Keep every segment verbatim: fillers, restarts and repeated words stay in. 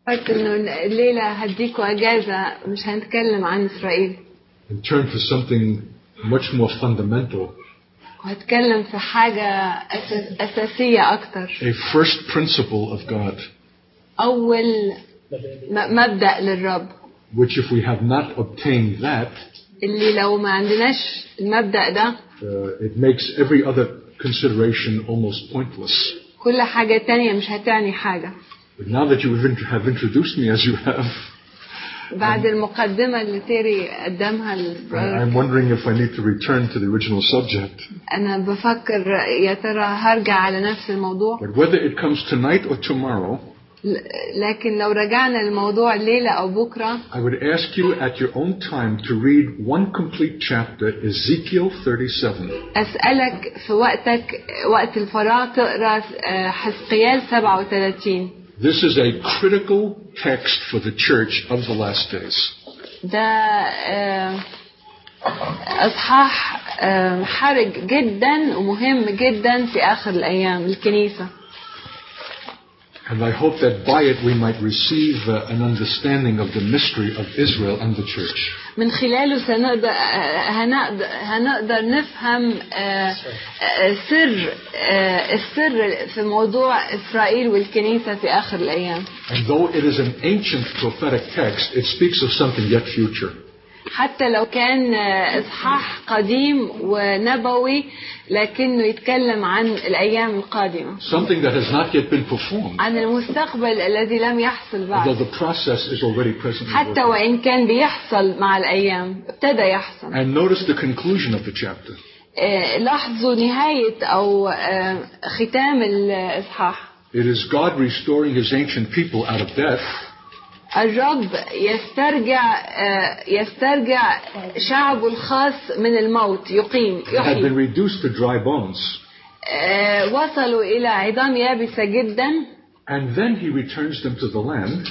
قلت إنه الليلة هديكوا أجازة مش هنتكلم عن إسرائيل. And turn to something much more fundamental. وهتكلم في حاجة أساس أساسية أكتر. A first principle of God. أول مبدأ للرب. Which if we have not obtained that, اللي لو ما عندناش المبدأ ده, uh, it makes every other consideration almost pointless. كل حاجة تانية مش هتعني حاجة. But now that you have introduced me as you have, بعد المقدمة اللي تيري قدمها I'm wondering if I need to return to the original subject. أنا بفكر يا ترى هرجع على نفس الموضوع. But whether it comes tonight or tomorrow, لكن لو رجعنا الموضوع الليلة أو بكرة, I would ask you at your own time to read one complete chapter, Ezekiel thirty-seven. أسألك في وقتك وقت الفراغ تقرأ حزقيال سبعة وثلاثين. This is a critical text for the church of the last days. ده أصحاح حرج جدا ومهم جدا في آخر الأيام الكنيسة. And I hope that by it we might receive uh, an understanding of the mystery of Israel and the church. من خلاله سنقدر هنقدر هنقدر نفهم سر السر في موضوع إسرائيل والكنيسة في آخر الأيام. And though it is an ancient prophetic text, it speaks of something yet future. حتى لو كان إصحاح قديم ونبوي لكنه يتكلم عن الأيام القادمة. Something that has not yet been performed. عن المستقبل الذي لم يحصل بعد. Although the process is already present. حتى وإن كان بيحصل مع الأيام ابتدى يحصل. And notice the conclusion of the chapter. لاحظوا نهاية أو ختام الإصحاح. It is God restoring His ancient people out of death. الرب يسترجع يسترجع شعبه الخاص من الموت يقيم يحيي. Had been reduced to dry bones. وصلوا إلى عظام يابسة جدا. And then He returns them to the land.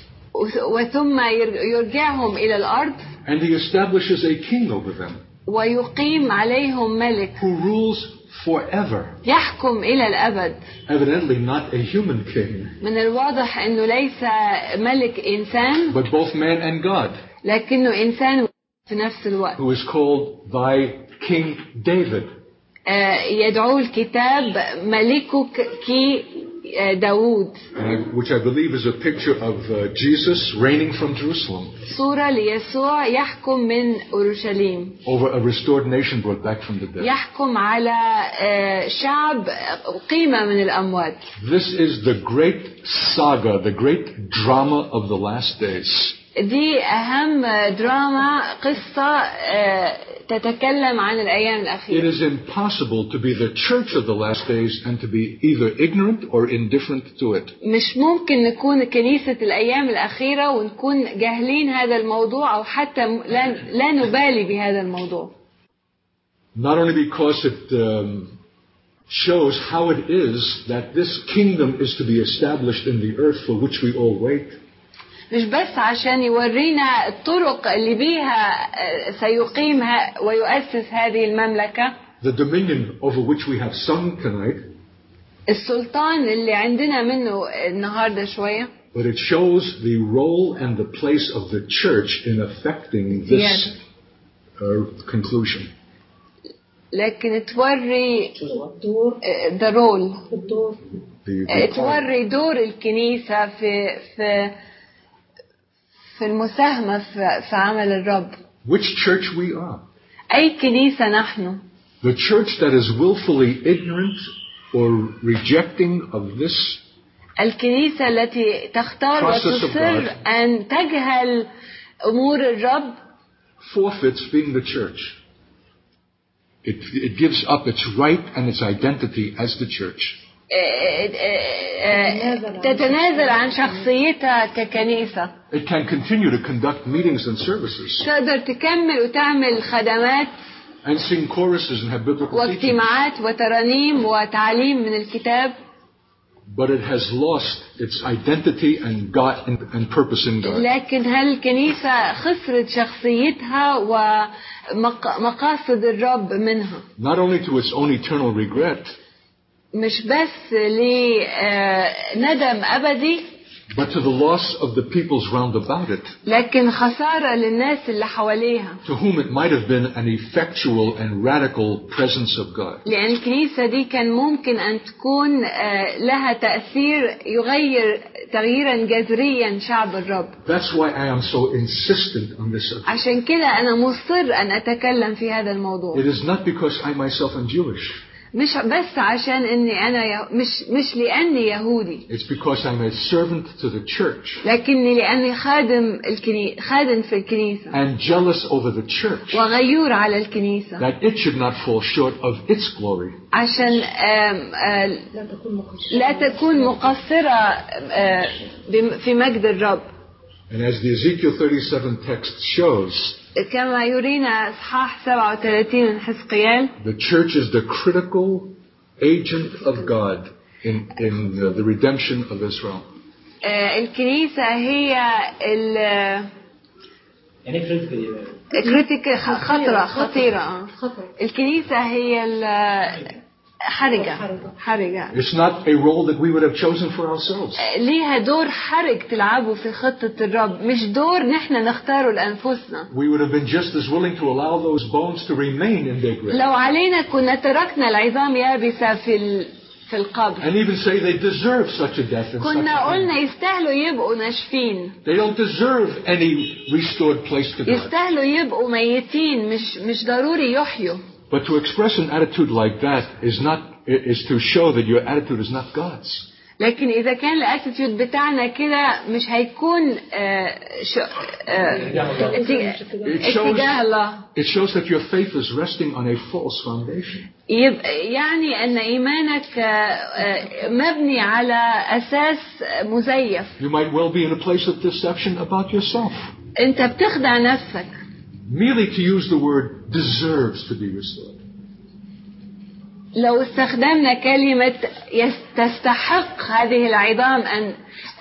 وثم يرجعهم إلى الأرض. And He establishes a king over them. ويقيم عليهم ملك. Who rules forever. يحكم إلى الأبد. Evidently not a human king. من الواضح إنه ليس ملك إنسان. But both man and God. لكنه إنسان في نفس الوقت. Who is called thy King David. يدعو الكتاب ملكك كي داود. Which I believe is a picture of uh, Jesus reigning from Jerusalem. صورة ليسوع يحكم من أورشليم. Over a restored nation brought back from the dead. يحكم على شعب قيمة من الأموات. This is the great saga, the great drama of the last days. دي أهم دراما قصة تتكلم عن الأيام الأخيرة. It is impossible to be the church of the last days and to be either ignorant or indifferent to it. مش ممكن نكون كنيسة الأيام الأخيرة ونكون جاهلين هذا الموضوع أو حتى لا لا نبالي بهذا الموضوع. Not only because it um, shows how it is that this kingdom is to be established in the earth for which we all wait. مش بس عشان يورينا الطرق اللي بيها سيقيمها ويؤسس هذه المملكة. The dominion over which we have sung tonight. السلطان اللي عندنا منه النهاردة شوية. But it shows the role and the place of the church in affecting this yes. uh, conclusion. لكن توري the role. توري دور الكنيسة في في في المساهمة في في عمل الرب. Which church we are. أي كنيسة نحن. The church that is willfully ignorant or rejecting of this. الكنيسة التي تختار وتصر أن تجهل أمور الرب. Forfeits being the church. It, it gives up its right and its identity as the church. تتنازل عن شخصيتها ككنيسة. It can continue to conduct meetings and services. تقدر تكمل وتعمل خدمات. And sing choruses and have biblical واجتماعات وترانيم وتعليم من الكتاب. But it has lost its identity and God and, and purpose in God. لكن هالكنيسة خسرت شخصيتها ومقاصد الرب منها. Not only to its own eternal regret. مش بس لندم أبدي. but to the loss of the peoples round about it, لكن خسارة للناس اللي حواليها. to whom it might have been an effectual and radical presence of God. لأن الكنيسة دي كان ممكن أن تكون لها تأثير يغير تغييرا جذريا شعب الرب. That's why I am so insistent on this subject. عشان كده أنا مصر أن أتكلم في هذا الموضوع. It is not because I myself am Jewish. مش بس عشان إني أنا يه... مش مش لأني يهودي. It's because I'm a servant to the church. لكني لأني خادم الكني... خادم في الكنيسة. And jealous over the church. وغيور على الكنيسة. That it should not fall short of its glory. عشان آم... آم... لا تكون مقصرة في مجد الرب. And as the Ezekiel thirty-seven text shows, كما يرينا إصحاح سبعة وثلاثين من حزقيال, the church is the critical agent of God in in the, the redemption of Israel. الكنيسة هي ال يعني كريتيك خطرة خطيرة. الكنيسة هي ال حرجة حرجة. It's not a role that we would have chosen for ourselves. ليها دور حرج تلعبه في خطة الرب, مش دور نحن نختاره لأنفسنا. We would have been just as willing to allow those bones to remain in their grave. لو علينا كنا تركنا العظام يابسة في ال... في القبر. And even say they deserve such a death and such a كنا thing. قلنا يستاهلوا يبقوا ناشفين. They don't deserve any restored place to God. يستاهلوا يبقوا ميتين, مش مش ضروري يحيوا. But to express an attitude like that is not is to show that your attitude is not God's. لكن إذا كان الاتيتيود بتاعنا كده مش هيكون اتجاه الله. It shows that your faith is resting on a false foundation. يعني أن إيمانك مبني على أساس مزيف. You might well be in a place of deception about yourself. أنت بتخدع نفسك. Merely to use the word deserves to be restored. لو استخدمنا كلمة تستحق هذه العظام أن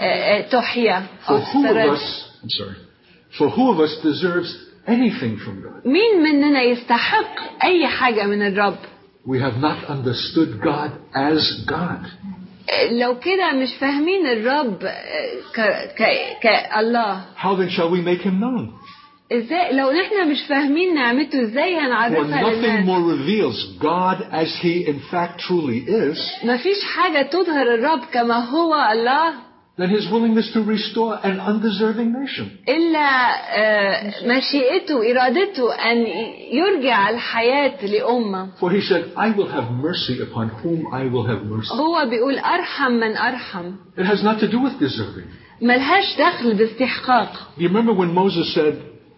تحيا. For who of us, I'm sorry, for who of us deserves anything from God? مين مننا يستحق أي حاجة من الرب؟ We have not understood God as God. لو كده مش فاهمين الرب ك ك كالله. How then shall we make him known? ازاي لو نحن مش فاهمين نعمته ازاي هنعرفها للناس؟ For nothing للناس؟ more reveals God as he in fact truly is. مفيش حاجة تظهر الرب كما هو الله than his willingness to restore an undeserving nation. إلا مشيئته وإرادته أن يرجع الحياة لأمة. For he said, I will have mercy upon whom I will have mercy. هو بيقول أرحم من أرحم. It has not to do with deserving. ملهاش دخل باستحقاق. You remember when Moses said,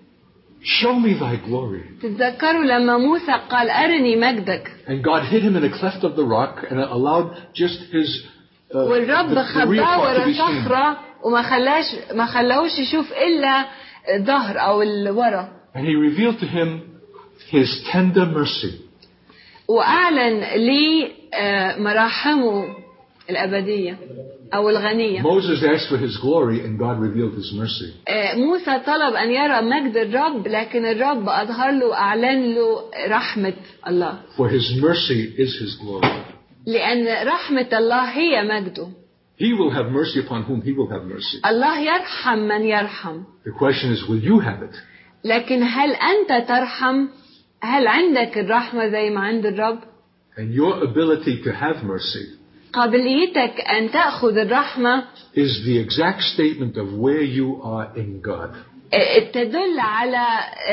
show me thy glory. تتذكروا لما موسى قال أرني مجدك. And God hid him in a cleft of the rock and allowed just his uh, والرب خباه ورا صخرة وما خلاش ما خلاهوش يشوف إلا ظهر أو الورا. And he revealed to him his tender mercy. وأعلن لي مراحمه الأبدية أو الغنية. Moses asked for his glory and God revealed his mercy. موسى طلب أن يرى مجد الرب لكن الرب أظهر له أعلن له رحمة الله. For his mercy is his glory. لأن رحمة الله هي مجده. He will have mercy upon whom he will have mercy. الله يرحم من يرحم. The question is, will you have it? لكن هل أنت ترحم؟ هل عندك الرحمة زي ما عند الرب؟ And your ability to have mercy قابليتك أن تأخذ الرحمة is the exact statement of where you are in God. تدل على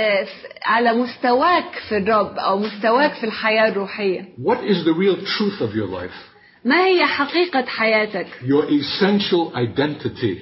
على مستواك في الرب أو مستواك في الحياة الروحية. What is the real truth of your life? ما هي حقيقة حياتك؟ Your essential identity.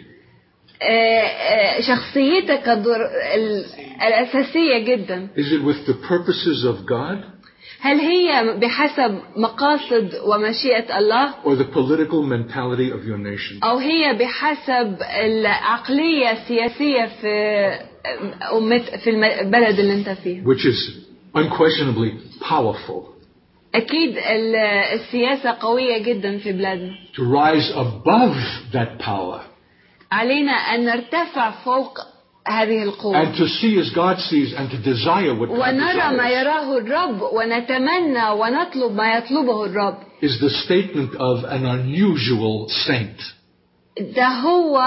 شخصيتك الأساسية جدا. Is it with the purposes of God? هل هي بحسب مقاصد ومشيئة الله؟ Or the political mentality of your nation? أو هي بحسب العقلية السياسية في أمة في البلد اللي أنت فيه. Which is unquestionably powerful. أكيد السياسة قوية جدا في بلادنا. To rise above that power. علينا أن نرتفع فوق هذه القوة. And to see as God sees and to desire what God ونرى ما desires. يراه الرب ونتمنى ونطلب ما يطلبه الرب. Is the statement of an unusual saint. ده هو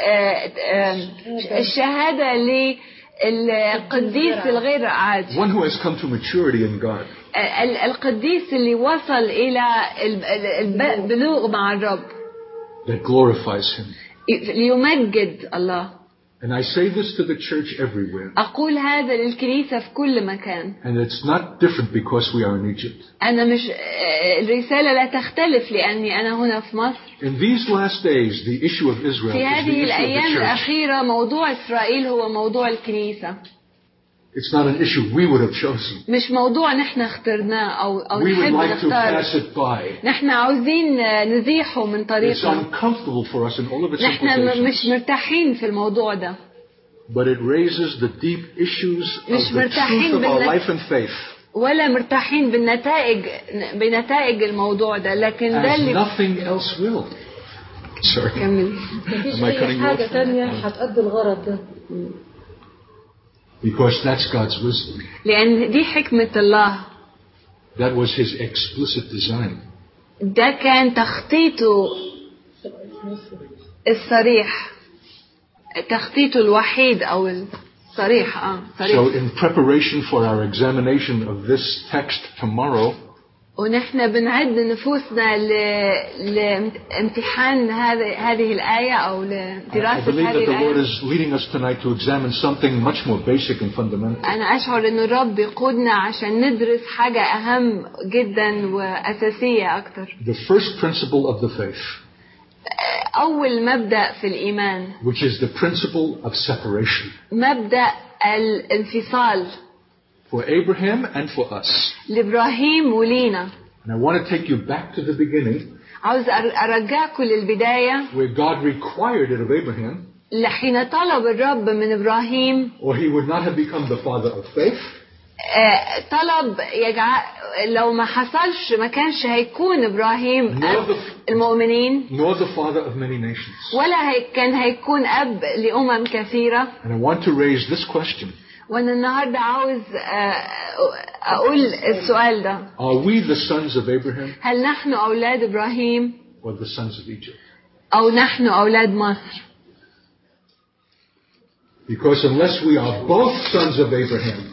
الشهادة للقديس الغير عادي. One who has come to maturity in God. القديس اللي وصل إلى البلوغ مع الرب. That glorifies him. ليمجد الله. And I say this to the church everywhere. أقول هذا للكنيسة في كل مكان. And it's not different because we are in Egypt. أنا مش الرسالة لا تختلف لأني أنا هنا في مصر. In these last days, the issue of Israel في is the هذه issue of the الأيام church. الأخيرة موضوع إسرائيل هو موضوع الكنيسة. It's not an issue we would have chosen. مش موضوع نحن اخترناه أو أو We would نحب like to نختار. pass it by. نحن عاوزين نزيحه من It's طريقنا. uncomfortable for us in all of its نحن implications. مش مرتاحين في الموضوع ده. But it raises the deep issues of مش the مرتاحين truth of our بالنت- life and faith. ولا مرتاحين بالنتائج بنتائج الموضوع ده، لكن ده As اللي nothing else will. Sorry. كمل. مفيش Am I أي cutting you حاجة off? تانية هتأدي الغرض ده. Because that's God's wisdom. لأن دي حكمة الله. That was His explicit design. ده كان تخطيطه الصريح، تخطيطه الوحيد أو الصريح. آه صريح. So in preparation for our examination of this text tomorrow, ونحن بنعد نفوسنا لامتحان هذه هذه الآية أو I لدراسة believe هذه that the Lord الآية. is leading us tonight to examine something much more basic and fundamental. أنا أشعر إنه الرب يقودنا عشان ندرس حاجة أهم جدا وأساسية أكتر. The first principle of the faith, أول مبدأ في الإيمان، which is the principle of separation. مبدأ الانفصال. For Abraham and for us. لإبراهيم ولينا. And I want to take you back to the beginning. عاوز أرجعكم للبداية. Where God required it of Abraham. لحين طلب الرب من إبراهيم. Or he would not have become the father of faith. طلب يجعل لو ما حصلش ما كانش هيكون إبراهيم أب المؤمنين. Nor the father of many nations. ولا هي كان هيكون أب لأمم كثيرة. And I want to raise this question. وأنا النهاردة عاوز أقول السؤال ده. Are we the sons of Abraham? هل نحن أولاد إبراهيم؟ Or the sons of Egypt? أو نحن أولاد مصر؟ Because unless we are both sons of Abraham,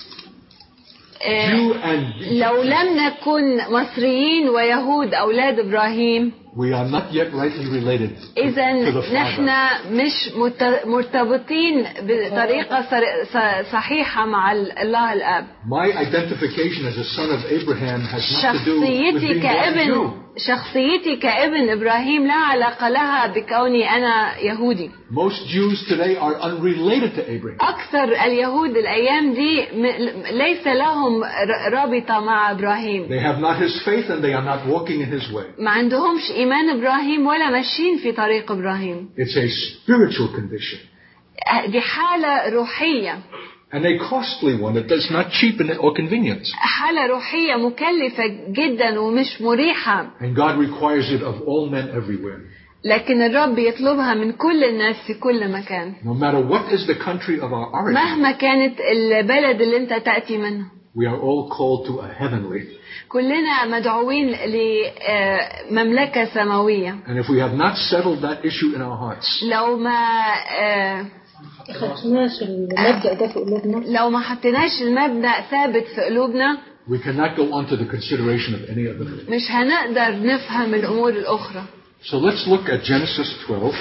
Jew and لو لم نكن مصريين ويهود أولاد إبراهيم, we are not yet rightly related إذن to the نحن Father. مش مرتبطين بطريقة صحيحة مع الله الأب. My identification as a son of Abraham has not to do with شخصيتي being born a كابن Jew. شخصيتي كابن إبراهيم لا علاقة لها بكوني أنا يهودي. Most Jews today are unrelated to Abraham. أكثر اليهود الأيام دي ليس لهم رابطة مع إبراهيم. They have not his faith and they are not walking in his way. ما عندهمش إيمان إبراهيم ولا ماشيين في طريق إبراهيم. It's a spiritual condition. دي حالة روحية. And a costly one that does not cheapen it or convenience. حالة روحية مكلفة جدا ومش مريحة. And God requires it of all men everywhere. لكن الرب يطلبها من كل الناس في كل مكان. No matter what is the country of our origin. مهما كانت البلد اللي انت تأتي منه. We are all called to a heavenly. كلنا مدعوين لمملكة سماوية. And if we have not settled that issue in our hearts. لو ما خدناش المبدأ ده في قلوبنا. لو ما حطيناش المبدأ ثابت في قلوبنا. We cannot go on to the consideration of any other thing. مش هنقدر نفهم الأمور الأخرى. So let's look at Genesis twelve.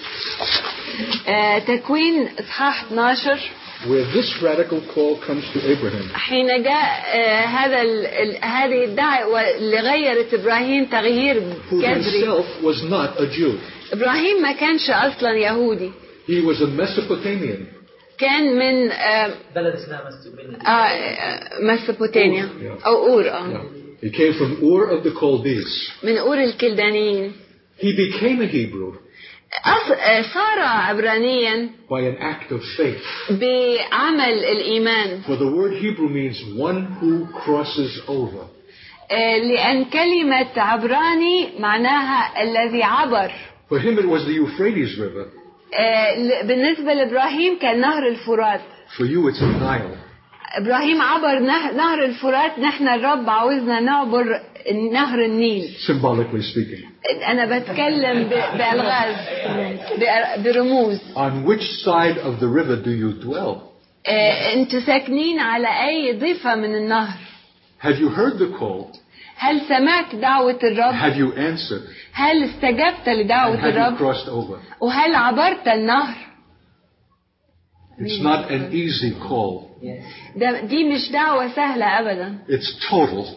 تكوين إصحاح اثناشر. Where this radical call comes to Abraham. حين جاء هذا هذه الدعوة اللي غيرت إبراهيم تغيير Who جذري. himself was not a Jew. إبراهيم ما كانش أصلا يهودي. He was a Mesopotamian. كان من بلد اسمها مسوبينيا. آه مسوبوتاميا أو أور. آه. He came from Ur of the Chaldees. من أور الكلدانيين. He became a Hebrew. صار عبرانيا by an act of faith. بعمل الإيمان. For the word Hebrew means one who crosses over. لأن كلمة عبراني معناها الذي عبر. For him it was the Euphrates River. بالنسبة لإبراهيم كان نهر الفرات. For you it's the Nile. إبراهيم عبر نهر الفرات، نحن الرب عاوزنا نعبر نهر النيل. Symbolically speaking. أنا بتكلم بألغاز برموز. On which side of the river do you dwell? أنتوا ساكنين على أي ضفة من النهر؟ Have you heard the call? هل سمعت دعوة الرب؟ Have you answered? هل استجبت لدعوة And have الرب؟ you crossed over? وهل عبرت النهر؟ It's not an easy call. دي مش دعوة سهلة أبدا. It's total.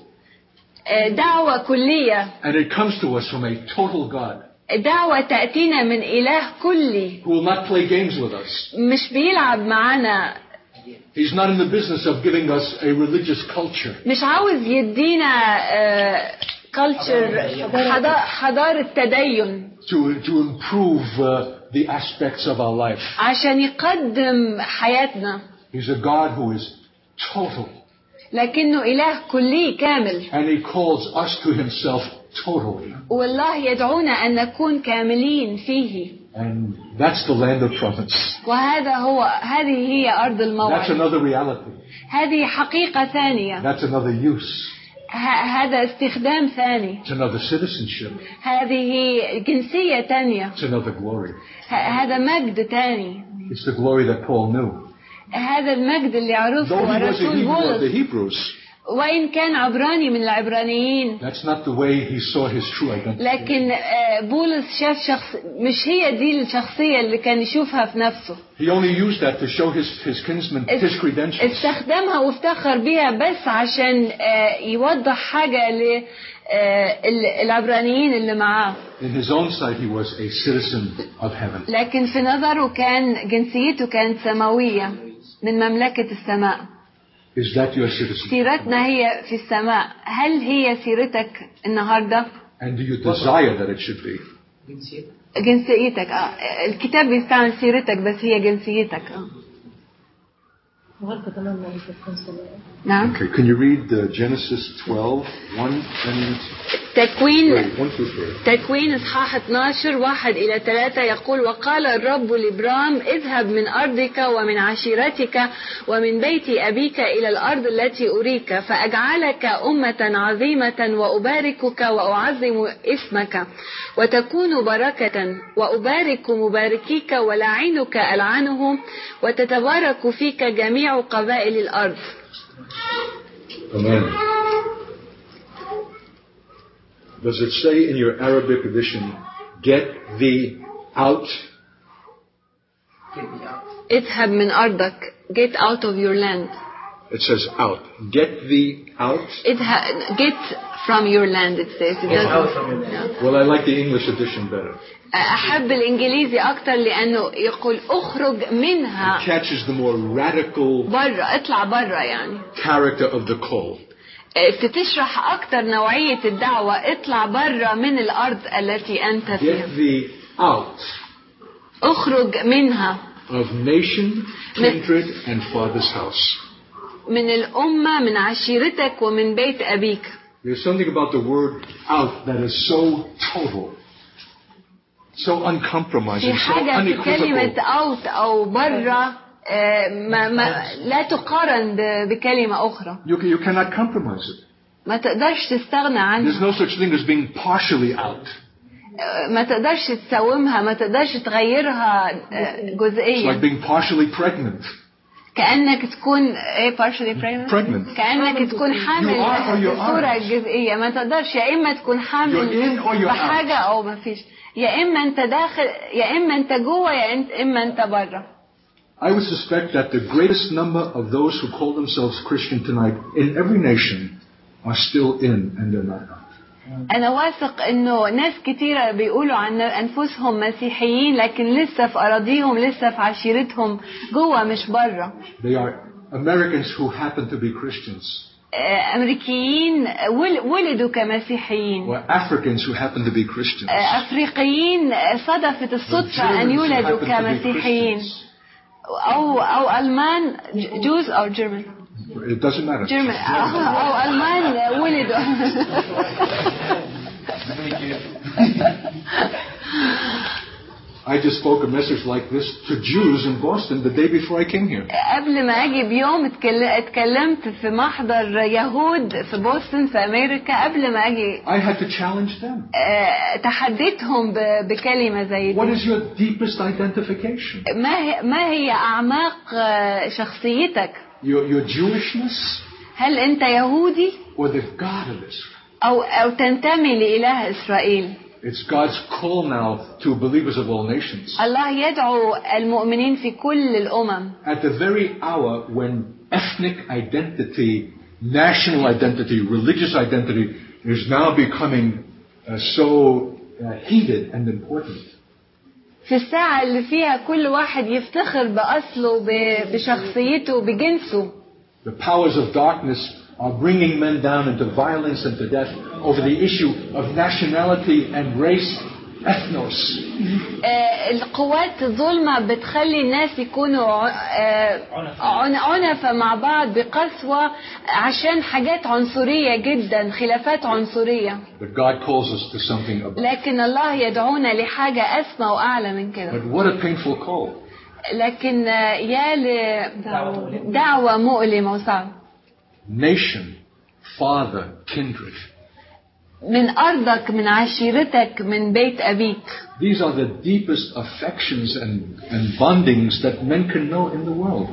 دعوة كلية. And it comes to us from a total God. دعوة تأتينا من إله كلي. Who will not play games with us. مش بيلعب معنا. He's not in the business of giving us a religious culture. مش عاوز يدينا culture حضارة تدين. To to improve uh, the aspects of our life. عشان يقدم حياتنا. He's a God who is total. لكنه إله كلي كامل. And he calls us to himself totally. والله يدعونا أن نكون كاملين فيه. And that's the land of promise. وهذا هو هذه هي أرض الموعد. That's another reality. هذه حقيقة ثانية. That's another use. هذا استخدام ثاني. It's another citizenship. هذه جنسية ثانية. It's another glory. هذا مجد ثاني. It's the glory that Paul knew. هذا المجد اللي عرفه رسول بولس. وإن كان عبراني من العبرانيين. That's not the way he saw his true identity. لكن بولس شاف شخص مش هي دي الشخصية اللي كان يشوفها في نفسه. He only used that to show his his kinsmen his credentials. استخدمها وافتخر بيها بس عشان يوضح حاجة للعبرانيين اللي معاه. In his own sight he was a citizen of heaven. لكن في نظره كان جنسيته كانت سماوية من مملكة السماء. Is that your citizenship? سيرتنا هي في السماء. هل هي سيرتك النهاردة؟ And do you desire that it should be? جنسيتك. آه. الكتاب بيستعمل سيرتك بس هي جنسيتك. آه. نعم. Okay, can you read uh, Genesis twelve, one and تكوين three, one through three. تكوين إصحاح اثناشر واحد إلى ثلاثة يقول: وقال الرب لإبرام: اذهب من أرضك ومن عشيرتك ومن بيت أبيك إلى الأرض التي أريك، فأجعلك أمة عظيمة وأباركك وأعظم اسمك وتكون بركة، وأبارك مباركيك ولاعنك ألعنهم، وتتبارك فيك جميع قبائل الأرض. Amen. Does it say in your Arabic edition, get thee out? اذهب من أرضك. Get out of your land. It says out. Get thee out. اذهب. Get from your land. It says. It doesn't. Well, I like the English edition better. أحب الإنجليزي أكتر لأنه يقول أخرج منها. It catches the more radical. برا. اطلع برا يعني. Character of the call. بتشرح أكتر نوعية الدعوة. اطلع برا من الأرض التي أنت فيها. Get thee out. أخرج منها. Of nation, kindred, and father's house. من الأمة، من عشيرتك ومن بيت أبيك. There's something about the word out that is so total, so uncompromising, في so حاجة في كلمة unequivocal. out أو برا ما ما لا تقارن بكلمة أخرى. You, you cannot compromise it. ما تقدرش تستغنى عنها. There's no such thing as being partially out. ما تقدرش تساومها، ما تقدرش تغيرها جزئيا. It's like being partially pregnant. كأنك تكون ايه partially pregnant. pregnant. كأنك تكون حامل الصورة الجزئية. ما تقدرش يا إما تكون حامل بحاجة أو ما فيش. يا إما أنت داخل، يا إما أنت جوه، يا إما أنت برا. I would suspect that the greatest number of those who call themselves Christian tonight in every nation are still in and they're not out. أنا واثق إنه ناس كتيرة بيقولوا عن أنفسهم مسيحيين لكن لسه في أراضيهم، لسه في عشيرتهم جوه مش برا. They are Americans who happen to be Christians. أمريكيين ولدوا كمسيحيين. Or Africans who happen to be Christians. أفريقيين صدفت الصدفة أن يولدوا كمسيحيين. أو أو ألمان Jews أو German. It doesn't matter. German أو ألمان ولدوا. I just spoke a message like this to Jews in Boston the day before I came here. قبل ما اجي بيوم اتكل- اتكلمت في محضر يهود في بوسطن في امريكا قبل ما اجي. I had to challenge them. آه، تحديتهم ب- بكلمة زي What دي. is your deepest identification? ما هي ما هي اعماق آه، شخصيتك؟ Your, your Jewishness هل انت يهودي or the God of Israel? او او تنتمي لإله اسرائيل؟ It's God's call now to believers of all nations. الله يدعو المؤمنين في كل الامم. At the very hour when ethnic identity, national identity, religious identity is now becoming uh, so uh, heated and important. في الساعة اللي فيها كل واحد يفتخر بأصله ب- بشخصيته بجنسه. The powers of darkness are bringing men down into violence and to death over the issue of nationality and race, ethnos. آه، القوات الظلمة بتخلي الناس يكونوا آه، عن- عنفة مع بعض بقسوة عشان حاجات عنصرية جدا، خلافات عنصرية. But God calls us to something above. لكن الله يدعونا لحاجة أسمى وأعلى من كده. But what a painful call. لكن آه، يا لدعوة مؤلمة وصعبة. Nation, father, kindred. من أرضك، من عشيرتك، من بيت أبيك. These are the deepest affections and, and bondings that men can know in the world.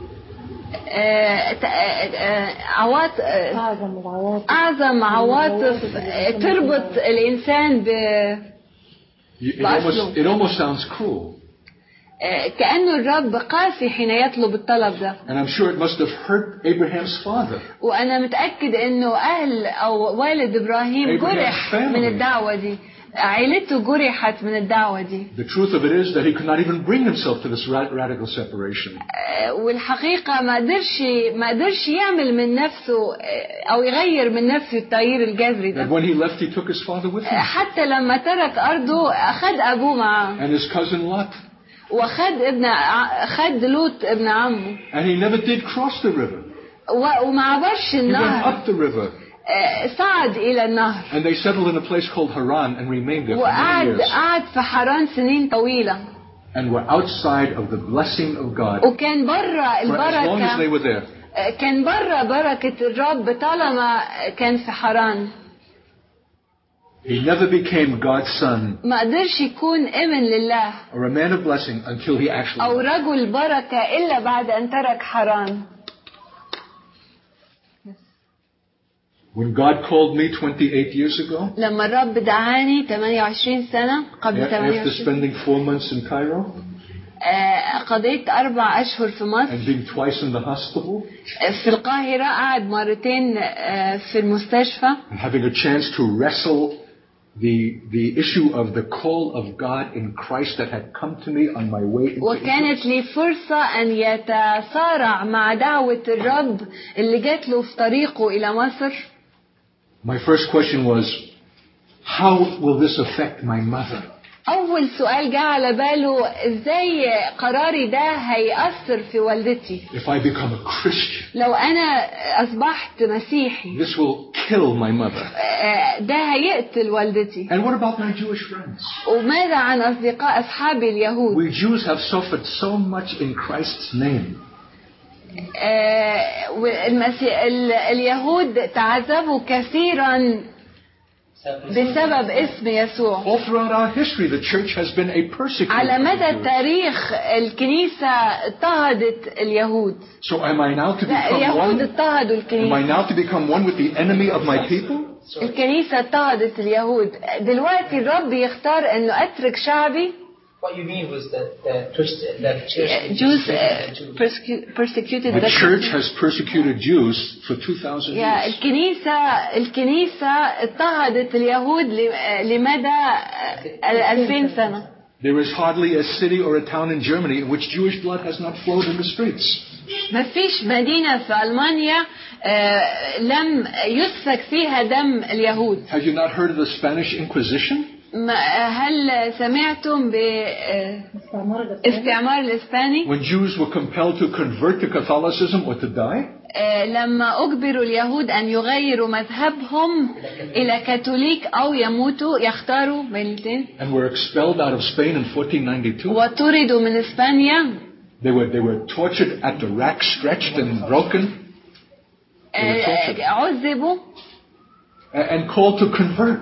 آه، ت- آه، آه، عواط- آه، أعظم العواطف أعظم عواطف آه، تربط الإنسان ب You- It Last almost, note. it almost sounds cruel. آه، كأنه الرب قاسي حين يطلب الطلب ده. And I'm sure it must have hurt Abraham's father. وأنا متأكد إنه أهل أو والد إبراهيم Abraham's جرح family. من الدعوة دي، عائلته جرحت من الدعوة دي. The truth of it is that he could not even bring himself to this ra- radical separation. آه، والحقيقة ما قدرش ما قدرش يعمل من نفسه آه، أو يغير من نفسه التغيير الجذري That ده. when he left, he took his father with آه، him. حتى لما ترك أرضه أخد أبوه معاه، And his cousin Lot. وخد ابن ع- خد لوط ابن عمه، And he never did cross the river. و- وما عبرش He went النهر. up the river. آه، صعد إلى النهر And they settled in a place called Haran and remained there for many وقعد years. قعد في حران سنين طويلة، And were outside of the blessing of God وكان برا for as long as they البركة. were there. آه، كان برا بركة الرب طالما كان في حران. He never became God's son ما قدرش يكون ابن لله or a man of blessing until he actually أو left. رجل بركة إلا بعد أن ترك حران. When God called me twenty-eight years ago, لما الرب دعاني ثمانية وعشرين سنة قبل after ثمانية وعشرين spending four months in Cairo آه، قضيت أربع أشهر في مصر and being twice in the hospital في القاهرة، قعد مرتين آه، في المستشفى، and having a chance to wrestle the the issue of the call of God in Christ that had come to me on my way into Egypt. وكانت لي فرصة أن يتصارع مع دعوة الرب اللي جات له في طريقه إلى مصر. My first question was, how will this affect my mother? أول سؤال جاء على باله إزاي قراري ده هيأثر في والدتي If I become a Christian, لو أنا أصبحت مسيحي. this will kill my mother. آه، ده هيقتل والدتي. And what about my Jewish friends? وماذا عن أصدقاء أصحابي اليهود؟ We Jews have suffered so much in Christ's name. آه، والمسي... ال... اليهود تعذبوا كثيرا بسبب اسم يسوع. All throughout our history, the church has been a persecutor على of the مدى Jews. التاريخ الكنيسة اضطهدت اليهود. So am I now to لا، become اليهود one? اضطهدوا Am I الكنيسة. now to become one with the enemy of my people? الكنيسة اضطهدت اليهود. دلوقتي الرب يختار انه اترك شعبي. What you mean was that the Christian, the church Jews persecuted the Jews. persecu- persecuted The the church has persecuted Jews for two thousand يا years. الكنيسة الكنيسة اضطهدت اليهود ل- لمدى ألفين سنة. There is hardly a city or a town in Germany in which Jewish blood has not flowed in the streets. ما فيش مدينة في ألمانيا آه، لم يسفك فيها دم اليهود. Have you not heard of the Spanish Inquisition? ما- هل سمعتم استعمار الإسلام. باستعمار الإسباني؟ When Jews were compelled to convert to Catholicism or to die? آه، لما أجبروا اليهود أن يغيروا مذهبهم إلى كاثوليك أو يموتوا، يختاروا بين الاثنين. And were expelled out of Spain in fourteen ninety-two. وطردوا من إسبانيا. They were they were tortured at the rack, stretched and broken. آه، عذبوا. And called to convert.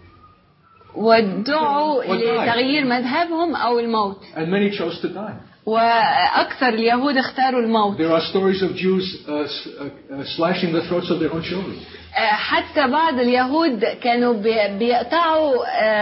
ودعوا لتغيير مذهبهم أو الموت. And many chose to die. وأكثر اليهود اختاروا الموت. There are stories of Jews uh, uh, slashing the throats of their own children. حتى بعض اليهود كانوا بيقطعوا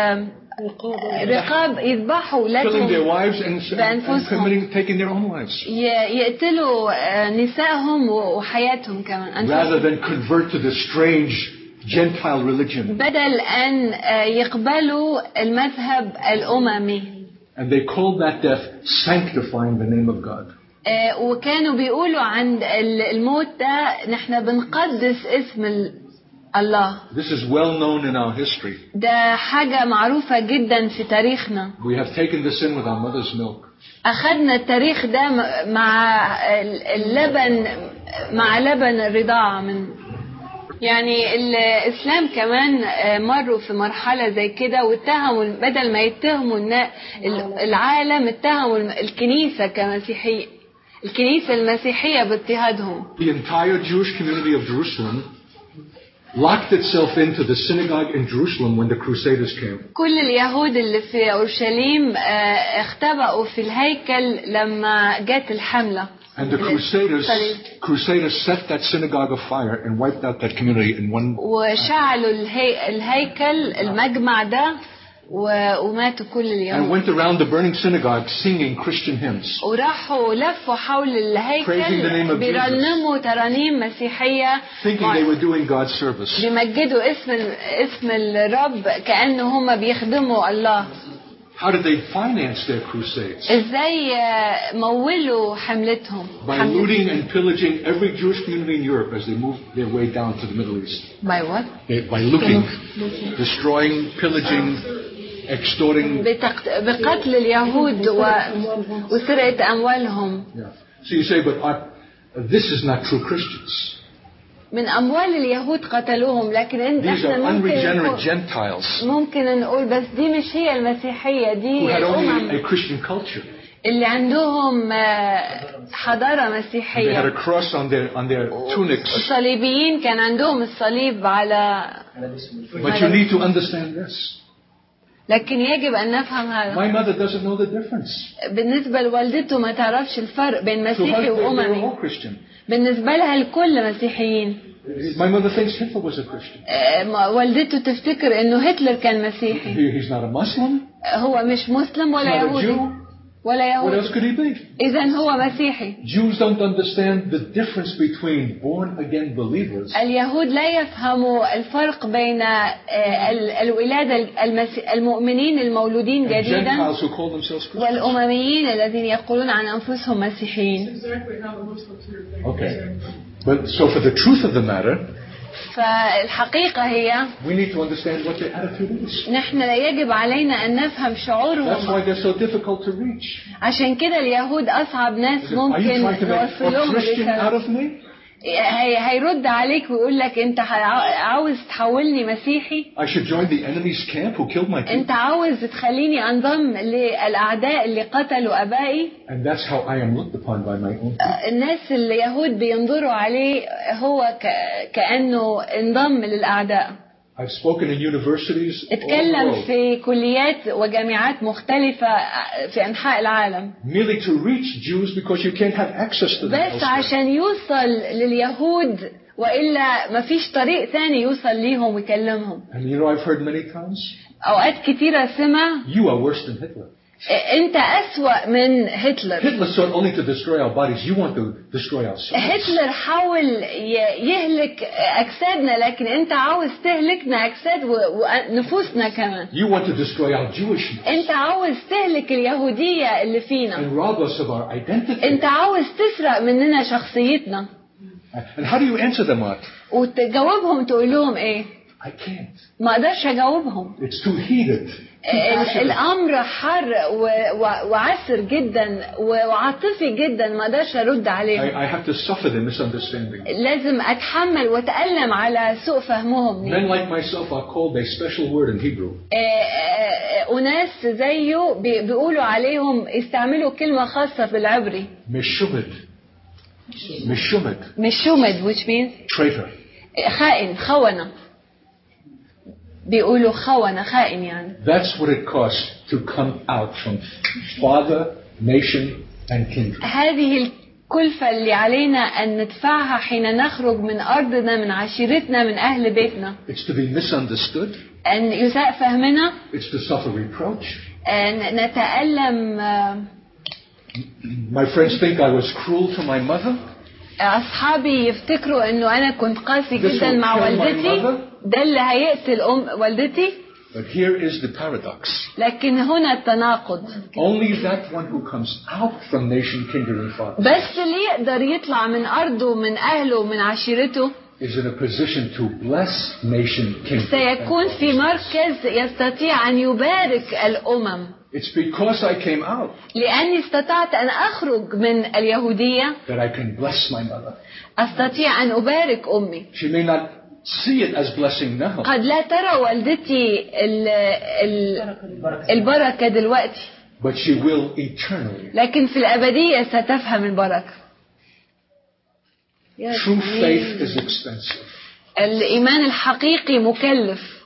رقاب، يذبحوا killing their أولادهم wives and, and committing, taking their own lives. يقتلوا نسائهم وحياتهم كمان. Rather than convert to the strange Gentile religion. بدل أن يقبلوا المذهب الأممي. And they called that death sanctifying the name of God. وكانوا بيقولوا عن الموت ده نحن بنقدس اسم الله. This is well known in our history. ده حاجة معروفة جدا في تاريخنا. We have taken this in with our mother's milk. أخذنا التاريخ ده مع اللبن، مع لبن الرضاعة. من يعني الإسلام كمان مروا في مرحلة زي كده، واتهموا بدل ما يتهموا العالم اتهموا الكنيسة كمسيحية، الكنيسة المسيحية باضطهادهم. The entire Jewish community of Jerusalem locked itself into the synagogue in Jerusalem when the Crusaders came. كل اليهود اللي في أورشليم اختبأوا في الهيكل لما جت الحملة. And the Crusaders, Crusaders set that synagogue afire and wiped out that community in one. وشعلوا الهي الهيكل المجمع ده وماتوا كل اليهود. And went around the burning synagogue singing Christian hymns. وراحوا لفوا حول الهيكل بيرنموا ترانيم مسيحية. Thinking they were doing God's service. بيمجدوا اسم اسم الرب كأنه هم بيخدموا الله. How did they finance their crusades? إزاي مولوا حملتهم؟ By looting and pillaging every Jewish community in Europe as they moved their way down to the Middle East. By what? They, by looting, destroying, pillaging, extorting. بقتل اليهود وسرقة أموالهم. Yeah. So you say, but uh, this is not true Christians. من أموال اليهود قتلوهم، لكن إحنا ممكن ممكن نقول بس دي مش هي المسيحية، دي الأمم اللي عندهم حضارة مسيحية. الصليبيين كان عندهم الصليب على. But you need to understand this. لكن يجب أن نفهم هذا. My mother doesn't know the difference. بالنسبة لوالدته ما تعرفش الفرق بين مسيحي وأممي. بالنسبة لها الكل مسيحيين. My mother thinks Hitler was a Christian. والدته تفتكر إنه هتلر كان مسيحي. He's not a Muslim. هو مش مسلم ولا يهودي. ولا يهودي. What else could he be? إذن هو مسيحي. Jews don't understand the difference between born again believers. اليهود لا يفهموا الفرق بين الولادة المؤمنين المولودين جديدا والأمميين الذين يقولون عن أنفسهم مسيحيين. Okay. But so for the truth of the matter, فالحقيقة هي we need to understand what their attitude is. نحن يجب علينا أن نفهم شعورهم. That's why they're so difficult to reach. عشان كده اليهود أصعب ناس ممكن نوصل لهم رسالة. هي هيرد عليك ويقول لك أنت عاوز تحولني مسيحي. I should join the enemy's camp who killed my people. أنت عاوز تخليني أنضم للأعداء اللي قتلوا أبائي. And that's how I am looked upon by my own people. الناس اليهود بينظروا عليه هو كأنه انضم للأعداء. I've spoken in universities. اتكلم في كليات وجامعات مختلفة في أنحاء العالم. Merely to reach Jews because you can't have access to them. بس عشان يوصل لليهود وإلا ما فيش طريق ثاني يوصل ليهم ويكلمهم. And you know I've heard many times. أوقات كتيرة سمع. You are worse than Hitler. أنت أسوأ من هتلر. Hitler sought only to destroy our bodies. You want to destroy our souls. هتلر حاول يهلك أجسادنا، لكن أنت عاوز تهلكنا أجساد ونفوسنا كمان. You want to destroy our Jewishness. أنت عاوز تهلك اليهودية اللي فينا. And rob us of our identity. أنت عاوز تسرق مننا شخصيتنا. And how do you answer them, Art? وتجاوبهم تقول لهم إيه؟ I can't. ما اقدرش اجاوبهم. It's too heated. Too ال- passionate. الامر حر و- و- وعسر جدا و- وعاطفي جدا، ما اقدرش ارد I, عليهم. I have to suffer the misunderstanding. لازم اتحمل واتألم على سوء فهمهم لي. Men like myself are called a special word in Hebrew. آه، آه، أناس زيه بي- بيقولوا عليهم استعملوا كلمة خاصة في العبري. Meshumad. Meshumad. مش شومد which means Traitor. خائن، خونة. بيقولوا خونة، خائن يعني. That's what it costs to come out from father, nation, and kindred. هذه الكلفة اللي علينا أن ندفعها حين نخرج من أرضنا، من عشيرتنا، من أهل بيتنا. It's to be misunderstood. أن يساء فهمنا، It's to suffer reproach. أن نتألم. آه، My friends think I was cruel to my mother. أصحابي يفتكروا إنه أنا كنت قاسي This جدا will مع kill my والدتي، mother. ده اللي هيقتل أم والدتي. But here is the paradox. لكن هنا التناقض. Only that one who comes out from nation, kindred, and father بس اللي يقدر يطلع من أرضه ومن أهله ومن عشيرته is in a position to bless nation, kindred, and سيكون في fathers. مركز يستطيع أن يبارك الأمم. It's because I came out لأني استطعت أن أخرج من اليهودية، that I can bless my mother. أستطيع أن أبارك أمي. She may not see it as blessing now, قد لا ترى والدتي ال ال البركة دلوقتي، but she will eternally. لكن في الأبدية ستفهم البركة. True faith is expensive. الإيمان الحقيقي مكلف.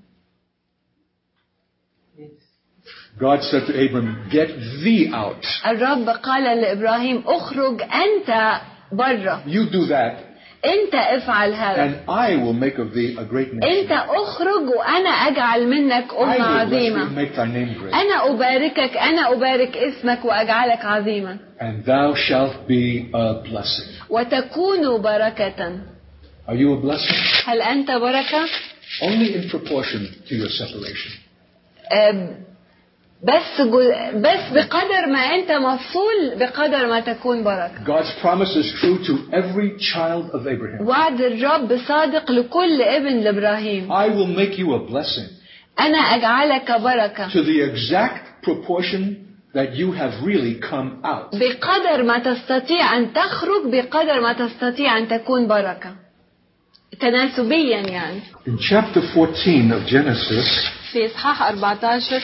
God said to Abram, get thee out. الرب قال لإبراهيم اخرج أنت برا، You do that, أنت افعل هذا، and I will make of thee a great nation. أنت اخرج وأنا أجعل منك I أمة will bless thee عظيمة. and make thy name great. أنا أباركك، أنا أبارك اسمك وأجعلك عظيما، And thou shalt be a blessing. وتكون بركة. Are you a blessing? هل أنت بركة؟ Only in proportion to your separation. أم، بس جو- بس بقدر ما أنت مفصول بقدر ما تكون بركة. God's promise is true to every child of Abraham. وعد الرب صادق لكل ابن لإبراهيم. I will make you a blessing أنا أجعلك بركة to the exact proportion that you have really come out. بقدر ما تستطيع أن تخرج، بقدر ما تستطيع أن تكون بركة تناسبيا يعني. In chapter fourteen of Genesis, في إصحاح أربعة عشر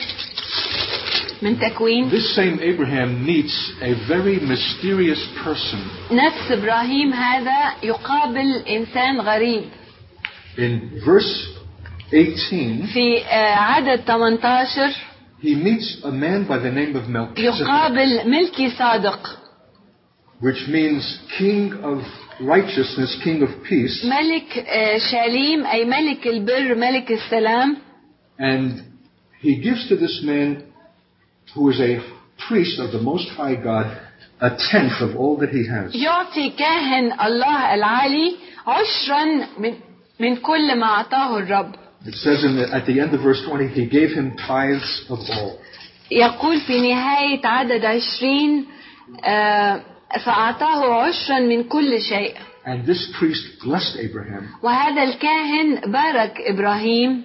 من تكوين، this same Abraham meets a very mysterious person. نفس إبراهيم هذا يقابل إنسان غريب. In verse eighteen, في آه، عدد ثمانية عشر he meets a man by the name of Melchizedek, يقابل ملكي صادق، which means king of righteousness, king of peace. ملك آه، شاليم أي ملك البر، ملك السلام. And he gives to this man, who is a priest of the Most High God, a tenth of all that he has. يعطي كاهن الله العالي عشرا من من كل ما أعطاه الرب. It says in the, at the end of verse twenty, he gave him tithes of all. يقول في نهاية عدد عشرين آه، فأعطاه عشرا من كل شيء. And this priest blessed Abraham. وهذا الكاهن بارك إبراهيم.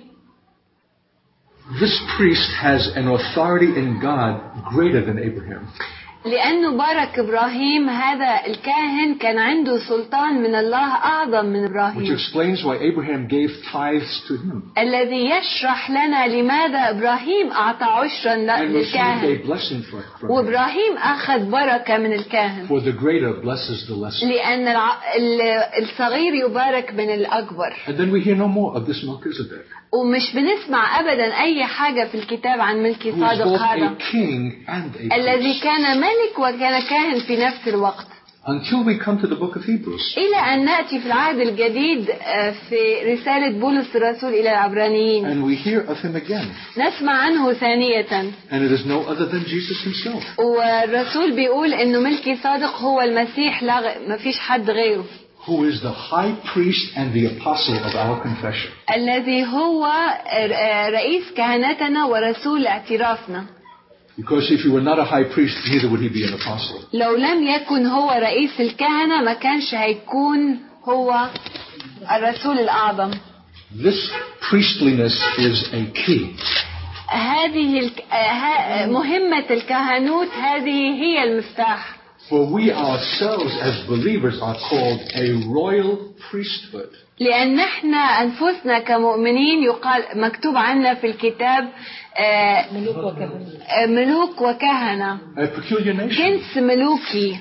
This priest has an authority in God greater than Abraham. لأنه بارك إبراهيم، هذا الكاهن كان عنده سلطان من الله أعظم من Which إبراهيم. explains why Abraham gave tithes to him. الذي يشرح لنا لماذا إبراهيم أعطى عشرا And received a للكاهن، blessing for, from him. وإبراهيم أخذ بركة من الكاهن. For the greater blesses the lesser. لأن الع- ال- الصغير يبارك من الأكبر. And then we hear no more of this Melchizedek, ومش بنسمع أبدا أي حاجة في الكتاب عن ملكي who is صادق both هذا a king and a الذي priest. كان ملك وكان كاهن في نفس الوقت. Until we come to the book of Hebrews. إلى أن نأتي في العهد الجديد آه، في رسالة بولس الرسول إلى العبرانيين، And we hear of him again. نسمع عنه ثانية. And it is no other than Jesus himself. والرسول بيقول إنه ملكي صادق هو المسيح، لا غ- ما فيش حد غيره، Who is the high priest and the apostle of our confession. الذي هو آه، رئيس كهنتنا ورسول اعترافنا. Because if he were not a high priest, neither would he be an apostle. لو لم يكن هو رئيس الكهنة ما كانش هيكون هو الرسول الأعظم. This priestliness is a key. هذه الك... ها... مهمة الكهنوت هذه هي المفتاح. For we ourselves as believers are called a royal priesthood. لأن احنا أنفسنا كمؤمنين يقال مكتوب عنا في الكتاب آه ملوك وكهنة. آه ملوك وكهنة. A peculiar nation. جنس ملوكي.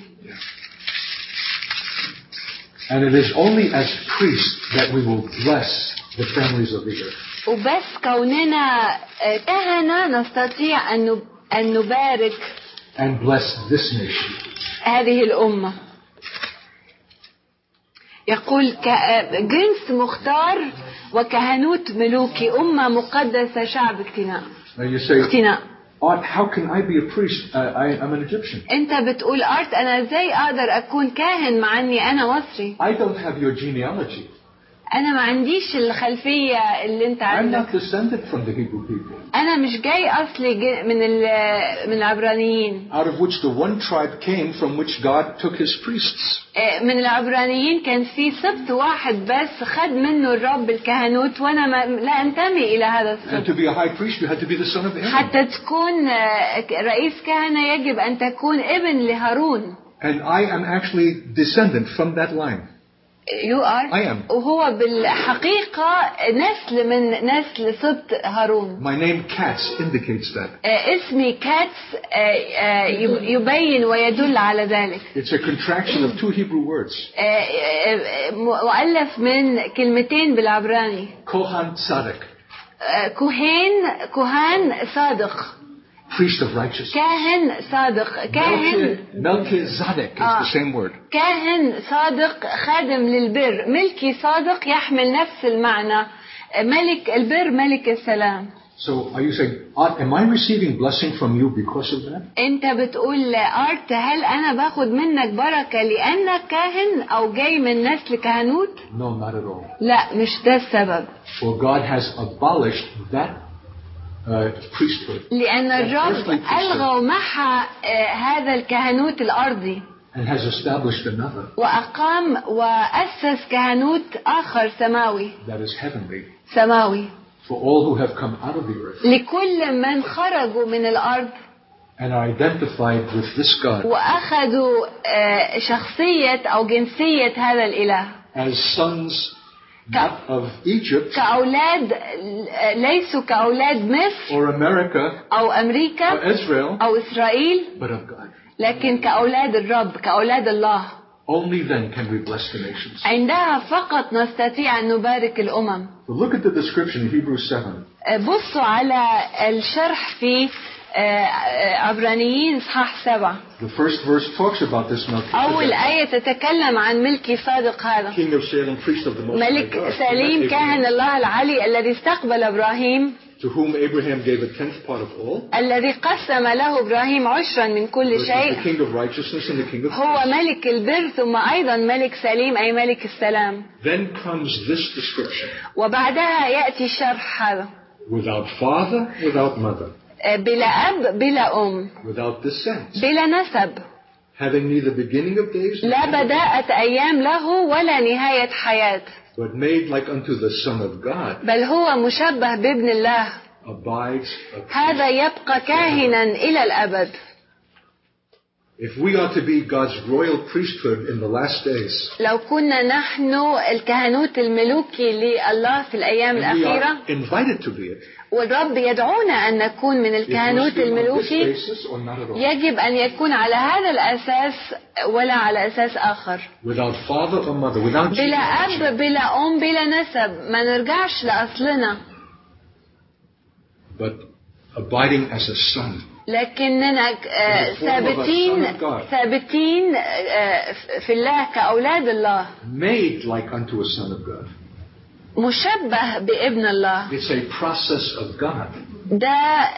And it is only as priests that we will bless the families of the earth. وبس كوننا آه كهنة نستطيع أن نب... أن نبارك and bless this nation. هذه الأمة. يقول جنس مختار وكهنوت ملوكي، أمة مقدسة، شعب اقتناء. Now you say, اقتناء. Art, how can I be a priest? Uh, I, I'm an Egyptian. أنت بتقول أرت أنا إزاي أقدر أكون كاهن مع إني أنا مصري؟ I don't have your genealogy. أنا ما عنديش الخلفية اللي أنت I'm عندك. not descended from the Hebrew people. أنا مش جاي أصلي من من العبرانيين. Out of which the one tribe came from which God took his priests. من العبرانيين كان في سبط واحد بس خد منه الرب الكهنوت، وأنا ما لا أنتمي إلى هذا And السبط. to be a high priest, you had to be the son of Aaron. حتى تكون رئيس كهنة يجب أن تكون ابن لهارون. And I am actually descendant from that line. You are. I am. وهو بالحقيقة نسل من نسل سبط هارون. My name Katz indicates that. اسمي كاتس يبين ويدل على ذلك. It's a contraction of two Hebrew words. مؤلف من كلمتين بالعبراني. Kohan Tzaddik. كهين كهان صادق. Priest of righteousness. كاهن صادق. كاهن. Melchizedek is آه. the same word. كاهن صادق خادم للبر. ملكي صادق يحمل نفس المعنى. ملك البر ملك السلام. So are you saying, am I receiving blessing from you because of that? انت بتقول ارت هل انا باخد منك بركة لانك كاهن او جاي من نسل كهنوت؟ No, not at all. لا مش ده السبب. For God has abolished that uh, priesthood. لان الرب الغى ومحى هذا الكهنوت الارضي. And has established another. واقام واسس كهنوت اخر سماوي. That is heavenly. سماوي. For all who have come out of the earth. لكل من خرجوا من الارض. And are identified with this God. واخذوا شخصية او جنسية هذا الاله. As sons not of Egypt. كأولاد ليسوا كأولاد مصر. Or America. أو أمريكا. Or Israel. أو إسرائيل. But of God. لكن كأولاد الرب كأولاد الله. Only then can we bless the nations. عندها فقط نستطيع أن نبارك الأمم. But look at the description in Hebrews seven. بصوا على الشرح في عبرانيين إصحاح سبعة. The first verse talks about this Melchizedek. أول آية تتكلم عن ملكي صادق هذا. King of Salem, priest of the Most High God. ملك سليم كاهن الله العلي الذي استقبل إبراهيم. To whom Abraham gave a tenth part of all. الذي قسم له إبراهيم عشرا من كل شيء. The king of righteousness and the king of هو ملك البر ثم أيضا ملك سليم أي ملك السلام. Then comes this description. وبعدها يأتي الشرح هذا. Without father, without mother. بلا أب بلا أم. Without descent. بلا نسب. Having neither beginning of days. لا بداءة أيام له ولا نهاية حياة. But made like unto the Son of God. بل هو مشبه بابن الله. Abides. هذا يبقى كاهنا إلى الأبد. If we are to be God's royal priesthood in the last days. لو كنا نحن الكهنوت الملوكي لله في الأيام الأخيرة. Invited to be it. والرب يدعونا أن نكون من الكهنوت الملوكي. يجب أن يكون على هذا الأساس ولا على أساس آخر. Without father or mother, without بلا أب بلا أم بلا نسب ما نرجعش لأصلنا. But abiding as a son. لكننا ثابتين ثابتين في الله كأولاد الله. Made like unto a son of God. مشبه بابن الله. It's a process of God. ده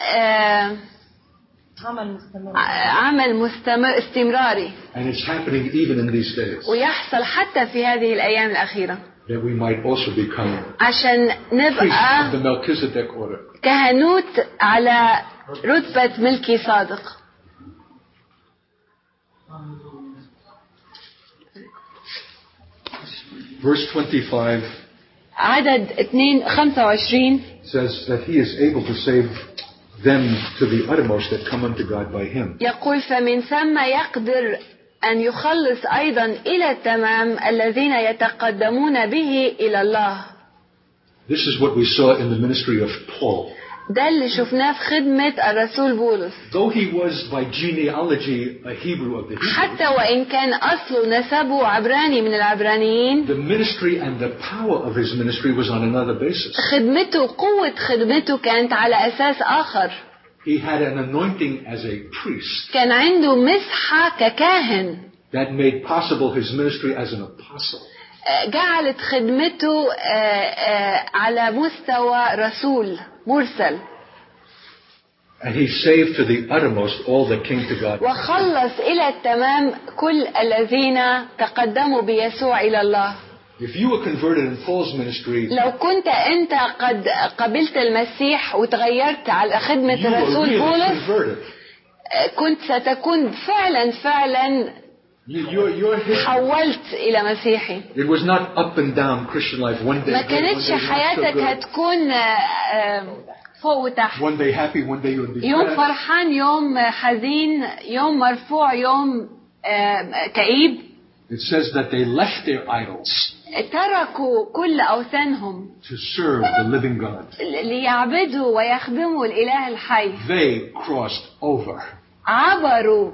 عمل مستمر. عمل مستمر استمراري. And it's happening even in these days. ويحصل حتى في هذه الأيام الأخيرة. That we might also become عشان نبقى priests of the Melchizedek order. كهنوت على رتبة ملكي صادق. Verse twenty-five. عدد اثنين خمسة وعشرين says that he is able to save them to the uttermost that come unto God by him. يقول فمن ثم يقدر أن يخلص أيضا إلى التمام الذين يتقدمون به إلى الله. This is what we saw in the ministry of Paul. ده اللي شفناه في خدمة الرسول بولس. Though he was by genealogy a Hebrew of the Hebrews, حتى وإن كان أصله نسبه عبراني من العبرانيين، the ministry and the power of his ministry was on another basis. خدمته قوة خدمته كانت على أساس آخر. He had an anointing as a priest كان عنده مسحة ككاهن that made possible his ministry as an apostle. جعلت خدمته على مستوى رسول مرسل. And he saved to the uttermost all that came to God. وخلص إلى التمام كل الذين تقدموا بيسوع إلى الله. If you were converted in Paul's ministry, لو كنت أنت قد قبلت المسيح وتغيرت على خدمة you were الرسول really بولس، converted. كنت ستكون فعلا فعلا You, your, your history, حولت إلى مسيحي. it was not up and down Christian life. One day, ما good, one كانتش day not so حياتك good. هتكون فوق وتحت. One day happy, one day you'll be يوم depressed. فرحان، يوم حزين، يوم مرفوع، يوم كئيب. It says that they left their idols تركوا كل أوثانهم to serve the living God. ليعبدوا ويخدموا الإله الحي. They crossed over. عبروا.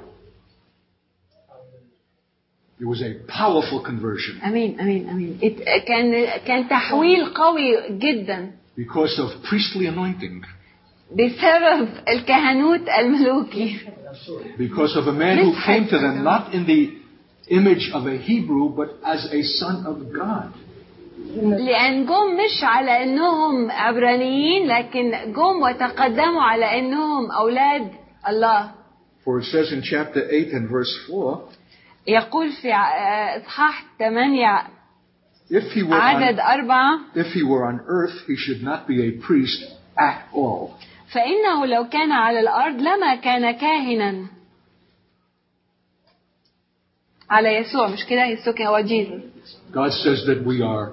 It was a powerful conversion أمين أمين أمين. كان كان تحويل قوي جدا because of priestly anointing, بسبب الكهنوت الملوكي. because of a man who came to them not in the image of a Hebrew but as a son of God. لأن جم مش على إنهم عبرانيين، لكن جم وتقدموا على إنهم أولاد الله. For it says in chapter eight and verse four, يقول في إصحاح ثمانية if he were عدد on, أربعة: if he were on earth, he should not be a priest at all. فإنه لو كان على الأرض لما كان كاهنا. على يسوع، مش كده؟ يسوع هو جيسوس. God says that we are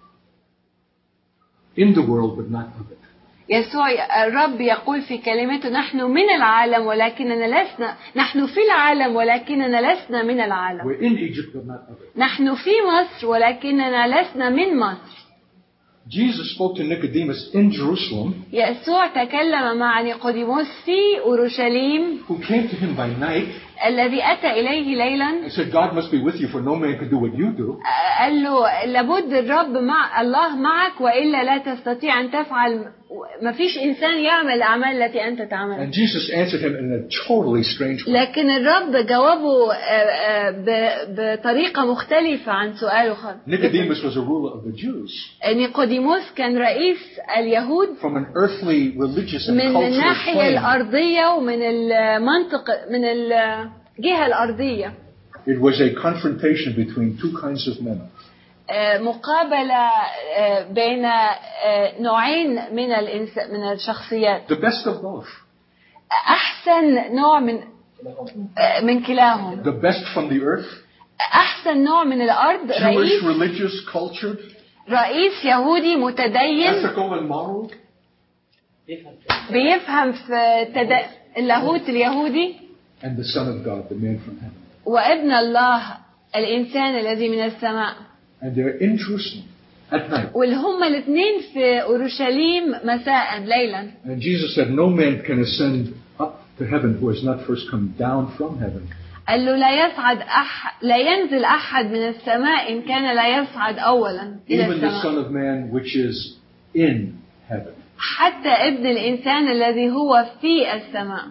in the world but not of it. يسوع الرب يقول في كلمته: نحن من العالم ولكننا لسنا، نحن في العالم ولكننا لسنا من العالم. We're in Egypt but not of it. نحن في مصر ولكننا لسنا من مصر. Jesus spoke to Nicodemus in Jerusalem, يسوع تكلم مع نيقوديموس في أورشليم who came to him by night الذي أتى إليه ليلا. and said, God must be with you, for no man can do what you do. قال له: لابد الرب مع الله معك وإلا لا تستطيع أن تفعل، ما فيش إنسان يعمل الأعمال التي أنت تعملها. And Jesus answered him in a totally strange way. لكن الرب جاوبه بطريقة مختلفة عن سؤاله خالص. Nicodemus was a ruler of the Jews. نيقوديموس كان رئيس اليهود From an earthly, religious and من cultural الناحية plane, الأرضية ومن المنطق من الجهة الأرضية. it was a confrontation between two kinds of men. مقابلة بين نوعين من الإنس من الشخصيات. The best of both. أحسن نوع من من كلاهم. The best from the earth, أحسن نوع من الأرض، Jewish, رئيس religious, cultured, رئيس يهودي متدين ethical and moral. بيفهم في تد... اللاهوت اليهودي، And the Son of God, the man from heaven. وابن الله الإنسان الذي من السماء. And they're in Jerusalem at night. واللي هما الاثنين في أورشليم مساء ليلا. And Jesus said, no man can ascend up to heaven who has not first come down from heaven. قال له: لا يصعد أح... لا ينزل أحد من السماء إن كان لا يصعد أولا إلى Even the السماء. Son of Man which is in heaven. حتى ابن الإنسان الذي هو في السماء.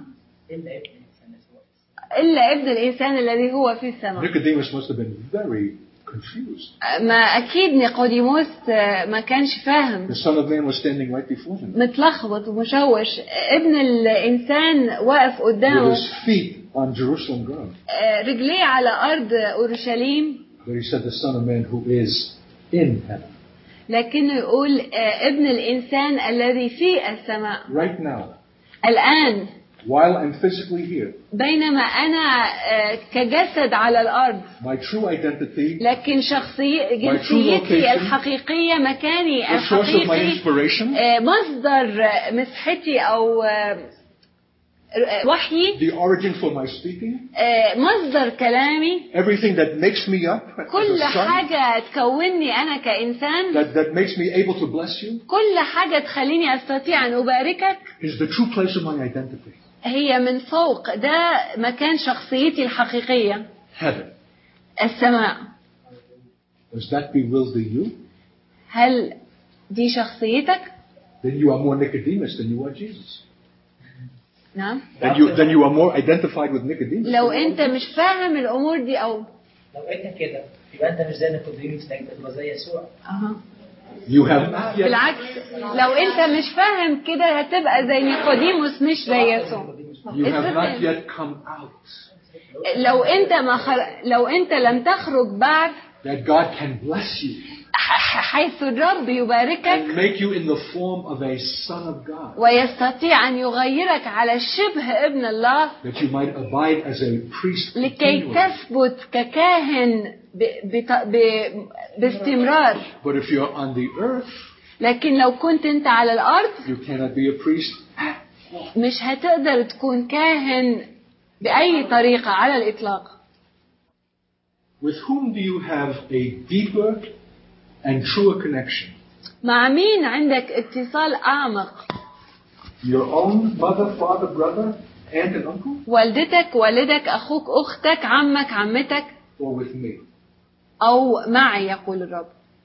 إلا ابن الإنسان الذي هو في السماء. Nicodemus must have been very confused. ما أكيد نيقوديموس ما كانش فاهم. The Son of Man was standing right before him. متلخبط ومشوش. ابن الإنسان واقف With قدامه، his feet on Jerusalem ground. رجليه على أرض أورشليم. But he said the Son of Man who is in heaven. لكنه يقول ابن الإنسان الذي في السماء. Right now. الآن. while I'm physically here, بينما أنا آه، كجسد على الأرض، my true identity, لكن شخصي My true جنسيتي location, الحقيقية، مكاني the source of my الحقيقي، inspiration, آه، مصدر آه، مسحتي أو آه، آه، وحيي، the origin for my speaking, آه، مصدر كلامي، everything that makes me up as كل a son, حاجة تكونني أنا كإنسان، that, that makes me able to bless you, كل حاجة تخليني أستطيع أن أباركك، is the true place of my identity. هي من فوق. ده مكان شخصيتي الحقيقية، Heaven. السماء. Does that bewilder you? هل دي شخصيتك؟ Then you are more Nicodemus than you are Jesus. نعم. Then you, then you are more identified with Nicodemus. لو أنت مش فاهم الأمور دي أو لو انت كده يبقى انت مش زي نيقوديموس، انك تبقى زي يسوع. أها. You have not yet. بالعكس، لو أنت مش فاهم كده هتبقى زي نيقوديموس مش زي يسوع. You have not yet come out. لو أنت ما خر... لو أنت لم تخرج بعد، That God can bless you حيث الرب يباركك and make you in the form of a son of God. ويستطيع أن يغيرك على شبه ابن الله، That you might abide as a priest لكي continually. تثبت ككاهن ب... بت... ب... باستمرار. But if you're on the earth, لكن لو كنت أنت على الأرض you cannot be a priest. مش هتقدر تكون كاهن بأي طريقة على الإطلاق. With whom do you have a deeper and truer connection? مع مين عندك اتصال أعمق؟ Your own mother, father, brother, aunt and uncle? والدتك، والدك، أخوك، أختك، عمك، عمتك، Or with me? أو معي يقول الرب.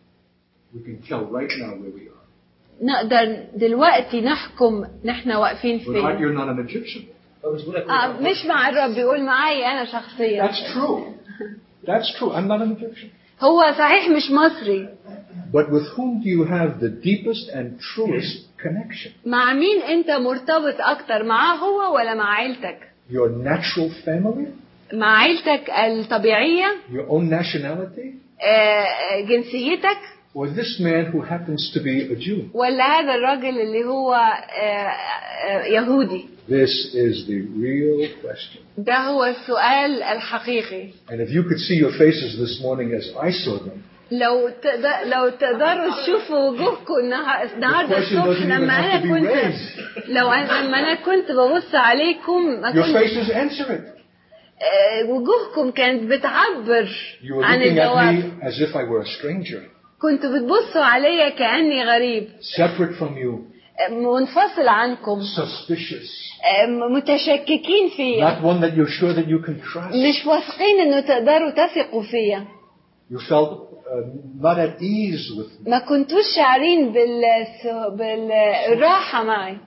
We can tell right now where we are. نقدر دلوقتي نحكم نحن واقفين But aren't فين. you not an Egyptian? آه مش مع الرب، بيقول معي أنا شخصيا. That's true. That's true. I'm not an Egyptian. هو صحيح مش مصري. But with whom do you have the deepest and truest connection? مع مين أنت مرتبط أكتر، معاه هو ولا مع عيلتك؟ Your natural family? مع عيلتك الطبيعية؟ Your own nationality? آه جنسيتك؟ Or this man who happens to be a Jew? ولا هذا الرجل اللي هو آه آه يهودي؟ This is the real question. ده هو السؤال الحقيقي. And if you could see your faces this morning as I saw them, لو تقدر لو تقدروا تشوفوا وجوهكم النها- النهارده الصبح لما انا كنت لو أنا لما انا كنت ببص عليكم ما your كنت faces answer it. آه، وجوهكم كانت بتعبر You were عن looking at الجواب. me as if I were a stranger, كنتوا بتبصوا عليا كأني غريب، separate from you, آه، منفصل عنكم، suspicious, آه، متشككين فيا، not one that you're sure that you can trust. مش واثقين انه تقدروا تثقوا فيا. You felt uh, not at ease with me. ما كنتوش شعرين بال- بالراحة معي.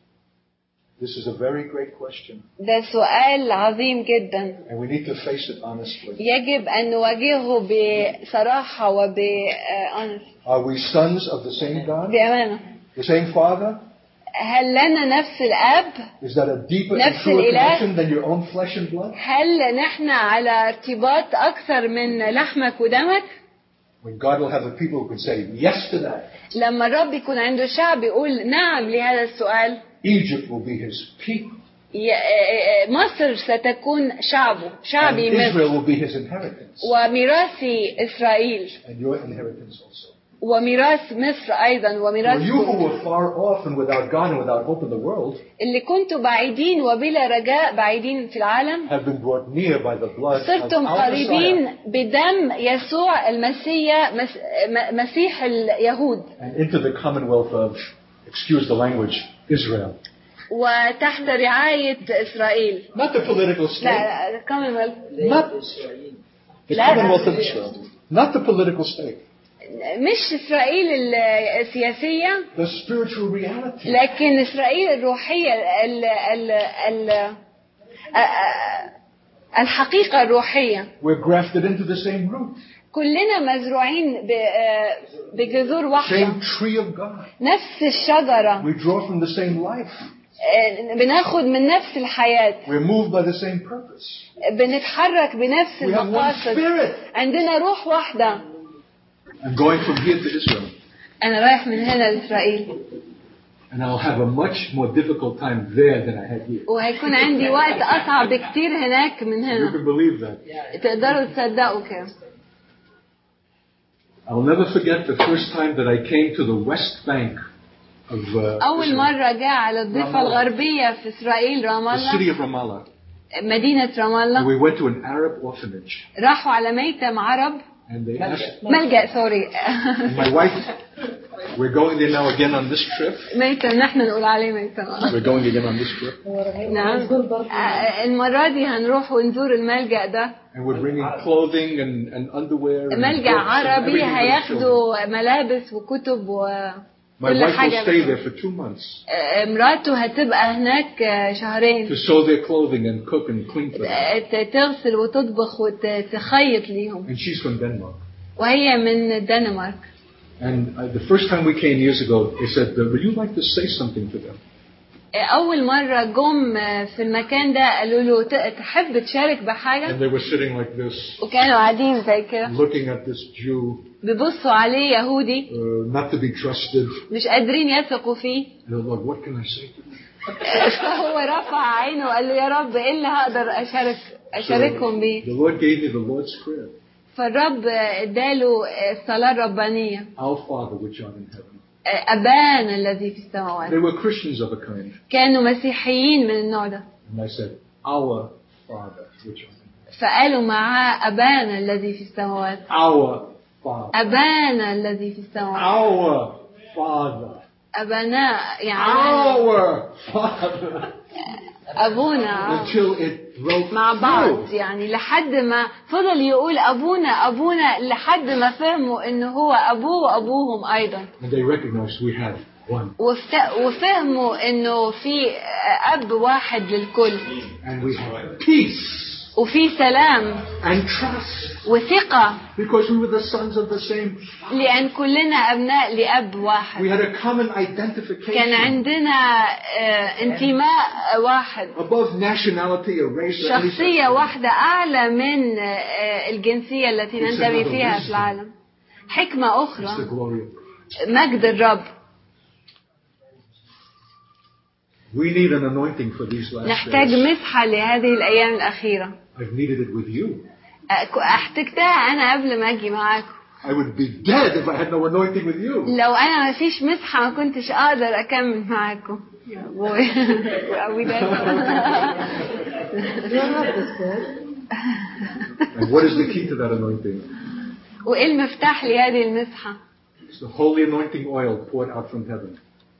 This is a very great question, ده سؤال عظيم جدا، and we need to face it honestly. يجب أن نواجهه بصراحة وب آه، Are we sons of the same God, بأمانة. the same Father? هل لنا نفس الأب؟ Is that a deeper and نفس truer الإله؟ connection than your own flesh and blood? هل نحن على ارتباط أكثر من لحمك ودمك؟ When God will have a people who can say yes to that, لما الرب يكون عنده شعب يقول نعم لهذا السؤال، Egypt will be his people, ي- آه، آه، مصر ستكون شعبه، and شعبي Israel مصر، will be his inheritance, وميراثي إسرائيل، and your inheritance also. وميراث مصر أيضا، For وميراث you who كل. were far off and without God and without hope in the world اللي كنتوا بعيدين وبلا رجاء، بعيدين في العالم، have been brought near by the blood of صرتم our قريبين Messiah بدم يسوع المسيح، مس- م- مسيح اليهود، and into the commonwealth of, excuse the language, Israel. وتحت رعاية إسرائيل. Not the political لا state, لا كمان not the لا، commonwealth لا. of Israel, not the political state, مش إسرائيل السياسية، the spiritual reality. لكن إسرائيل الروحية، ال ال ال الحقيقة الروحية. We're grafted into the same root, كلنا مزروعين ب- بجذور واحدة، same tree of God. نفس الشجرة، We draw from the same life. بناخد من نفس الحياة، We're moved by the same purpose. بنتحرك بنفس We have one المقاصد، spirit. عندنا روح واحدة. I'm going from here to Israel. أنا رايح من هنا لإسرائيل، And I'll have a much more difficult time there than I had here. وهيكون عندي وقت أصعب بكتير هناك من You هنا. can believe that. تقدروا تصدقوا كده. I'll never forget the first time that I came to the west bank of uh, أول Israel, مرة جاء على الضفة الغربية في إسرائيل رام the city الله، of Ramallah. مدينة رام And الله. we went to an Arab orphanage. راحوا على ميتم عرب. And they asked, ملجأ سوري. and my wife, we're going there now again on this trip. ميتم نحن نقول عليه ميتم. We're going again on this trip. نعم. المرة دي هنروح ونزور الملجأ ده. And we're bringing clothing and, and underwear. And ملجأ books and عربي everything for the children. هياخدوا ملابس وكتب و My wife will stay there for two months مراته هتبقى هناك شهرين to sew their clothing and cook and clean for them. تغسل وتطبخ وتخيط ليهم. And she's from Denmark. وهي من الدنمارك. And uh, the first time we came years ago, they said, "Would you like to say something to them?" أول مرة جم في المكان ده قالوا له تحب تشارك بحاجة؟ And they were sitting like this, وكانوا قاعدين زي كده. looking at this Jew, بيبصوا عليه يهودي. uh, not to be trusted. مش قادرين يثقوا فيه. And they're like, "What can I say to them?" فهو رفع عينه وقال له يا رب إيه اللي هقدر أشارك أشاركهم بيه؟ The Lord gave me the Lord's Prayer. فالرب اداله الصلاة الربانية. Our Father which art in heaven. أبانا الذي في السماوات. They were Christians of a kind. كانوا مسيحيين من النوع ده. And I said, "Our Father which art in heaven." فقالوا معاه أبانا الذي في السماوات. Our Father. أبانا الذي في السماوات. Our Father. أبناء يعني Our Father. أبونا. Until it broke مع بعض through. يعني لحد ما فضل يقول أبونا أبونا لحد ما فهموا إنه هو أبوه وأبوهم أيضا. And they recognized we have one. وفت- وفهموا إنه في أب واحد للكل. And we have peace وفي سلام and trust. وثقة. Because we were the sons of the same father. لأن كلنا أبناء لأب واحد. We had a common identification. كان عندنا آه، انتماء واحد. Above nationality or race or anything. شخصية واحدة أعلى من آه، الجنسية التي ننتمي فيها في العالم. حكمة It's the أخرى. glory of God. مجد الرب. We need an anointing for these last نحتاج days. مسحة لهذه الأيام الأخيرة. I've needed it with you. أك- احتجتها أنا قبل ما أجي معاكم. I would be dead if I had no anointing with you. لو أنا ما فيش مسحة ما كنتش أقدر أكمل معاكم. يا بوي. أبوي ده. And what is the key to that anointing? وإيه المفتاح لهذه المسحة؟ It's the holy anointing oil poured out from heaven.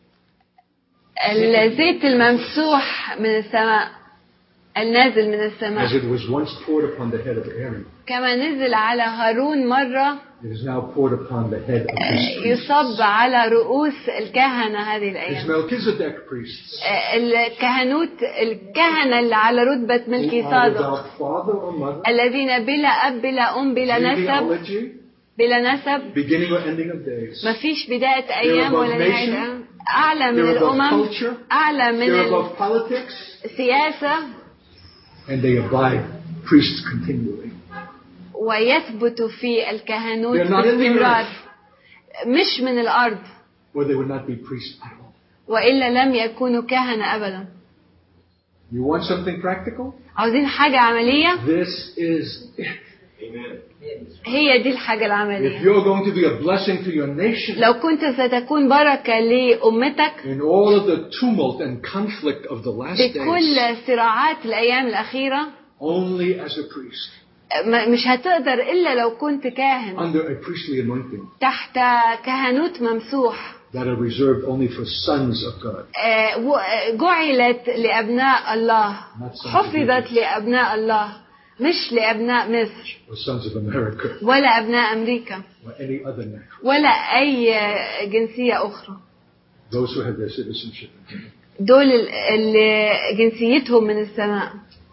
الزيت الممسوح من السماء النازل من السماء. As it was once poured upon the head of Aaron, كما نزل على هارون مرة it is now poured upon the head of his priests. يصب على رؤوس الكهنة هذه His الأيام. Melchizedek priests, الكهنوت الكهنة اللي على رتبة ملكي who are صادق without father or mother, الذين بلا أب بلا أم بلا نسب genealogy, بلا نسب beginning or ending of days. ما فيش بداية أيام ولا نهاية. أعلى من They're above الأمم culture, أعلى من they're above politics, السياسة and they abide priests continually. ويثبت في الكهنوت They're not in the باستمرار. earth, مش من الأرض or they would not be priests at all. وإلا لم يكونوا كهنة أبدا. You want something practical? عاوزين حاجة عملية؟ This is it. هي دي الحاجة If العملية. you're going to be a blessing to your nation, لو كنت ستكون بركة لأمتك in all of the tumult and conflict of the last days, بكل صراعات الأيام الأخيرة only as a priest, م- مش هتقدر إلا لو كنت كاهن under a priestly anointing تحت كهنوت ممسوح. that are reserved only for sons of God. آه، و- جعلت لأبناء الله، حفظت لأبناء الله مش لأبناء مصر Or sons of America, ولا أبناء أمريكا or any other nation. ولا أي جنسية أخرى. Those who have their citizenship in heaven. دول ال- اللي جنسيتهم من السماء.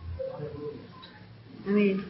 أمين.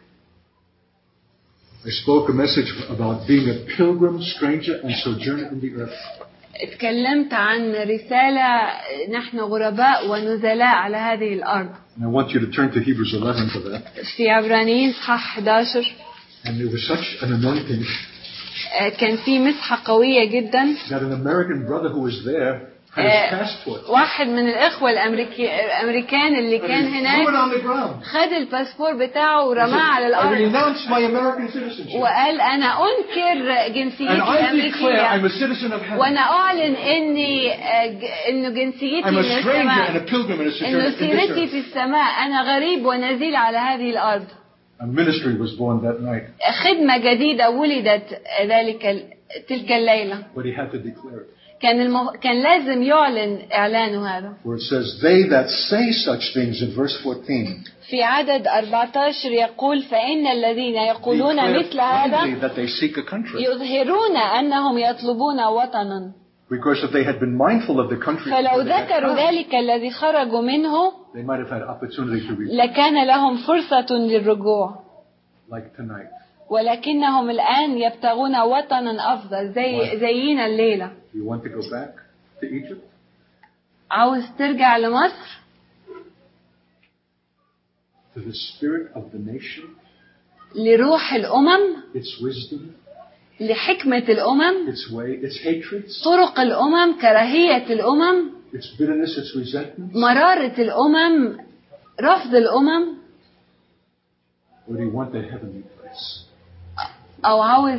I spoke a message about being a pilgrim, stranger, and sojourner in the earth. اتكلمت عن رسالة نحن غرباء ونزلاء على هذه الأرض. And I want you to turn to Hebrews eleven for that. في عبرانيين صح إحدى عشر. And there was such an anointing كان في مسحة قوية جدا. that an American brother who was there had his passport. واحد من الإخوة الأمريكي الأمريكان اللي كان And he هناك threw it on the ground. خد الباسبور بتاعه He ورماه على said, I الأرض renounce my American citizenship. وقال أنا أنكر And جنسيتي I declare I'm الأمريكية a citizen of heaven. وأنا أعلن إني آه، ج- إنه جنسيتي I'm من a stranger and السماء a pilgrim and a sojourner إنه in this سيرتي earth. في السماء أنا غريب ونزيل على هذه الأرض. A ministry was born that night, خدمة جديدة ولدت ذلك ال- تلك الليلة. but he had to declare it. كان المه... كان لازم يعلن إعلانه هذا. For it says, they that say such things in verse fourteen في عدد أربعة عشر يقول فإن الذين يقولون declare مثل هذا plainly that they seek a country. يظهرون أنهم يطلبون وطنا. Because if they had been mindful of the country فلو where they had ذكروا come, ذلك الذي خرجوا منه they might have had opportunity to repent, لكان لهم فرصة للرجوع. like tonight. ولكنهم الآن يبتغون وطنا أفضل زي زينا الليلة. You want to go back to Egypt? عاوز ترجع لمصر؟ To the spirit of the nation, لروح الأمم، its wisdom, لحكمة الأمم، its way, its hatreds, طرق الأمم، كراهية الأمم، its bitterness, its resentments? مرارة الأمم، رفض الأمم، Or do you want the heavenly place? أو عاوز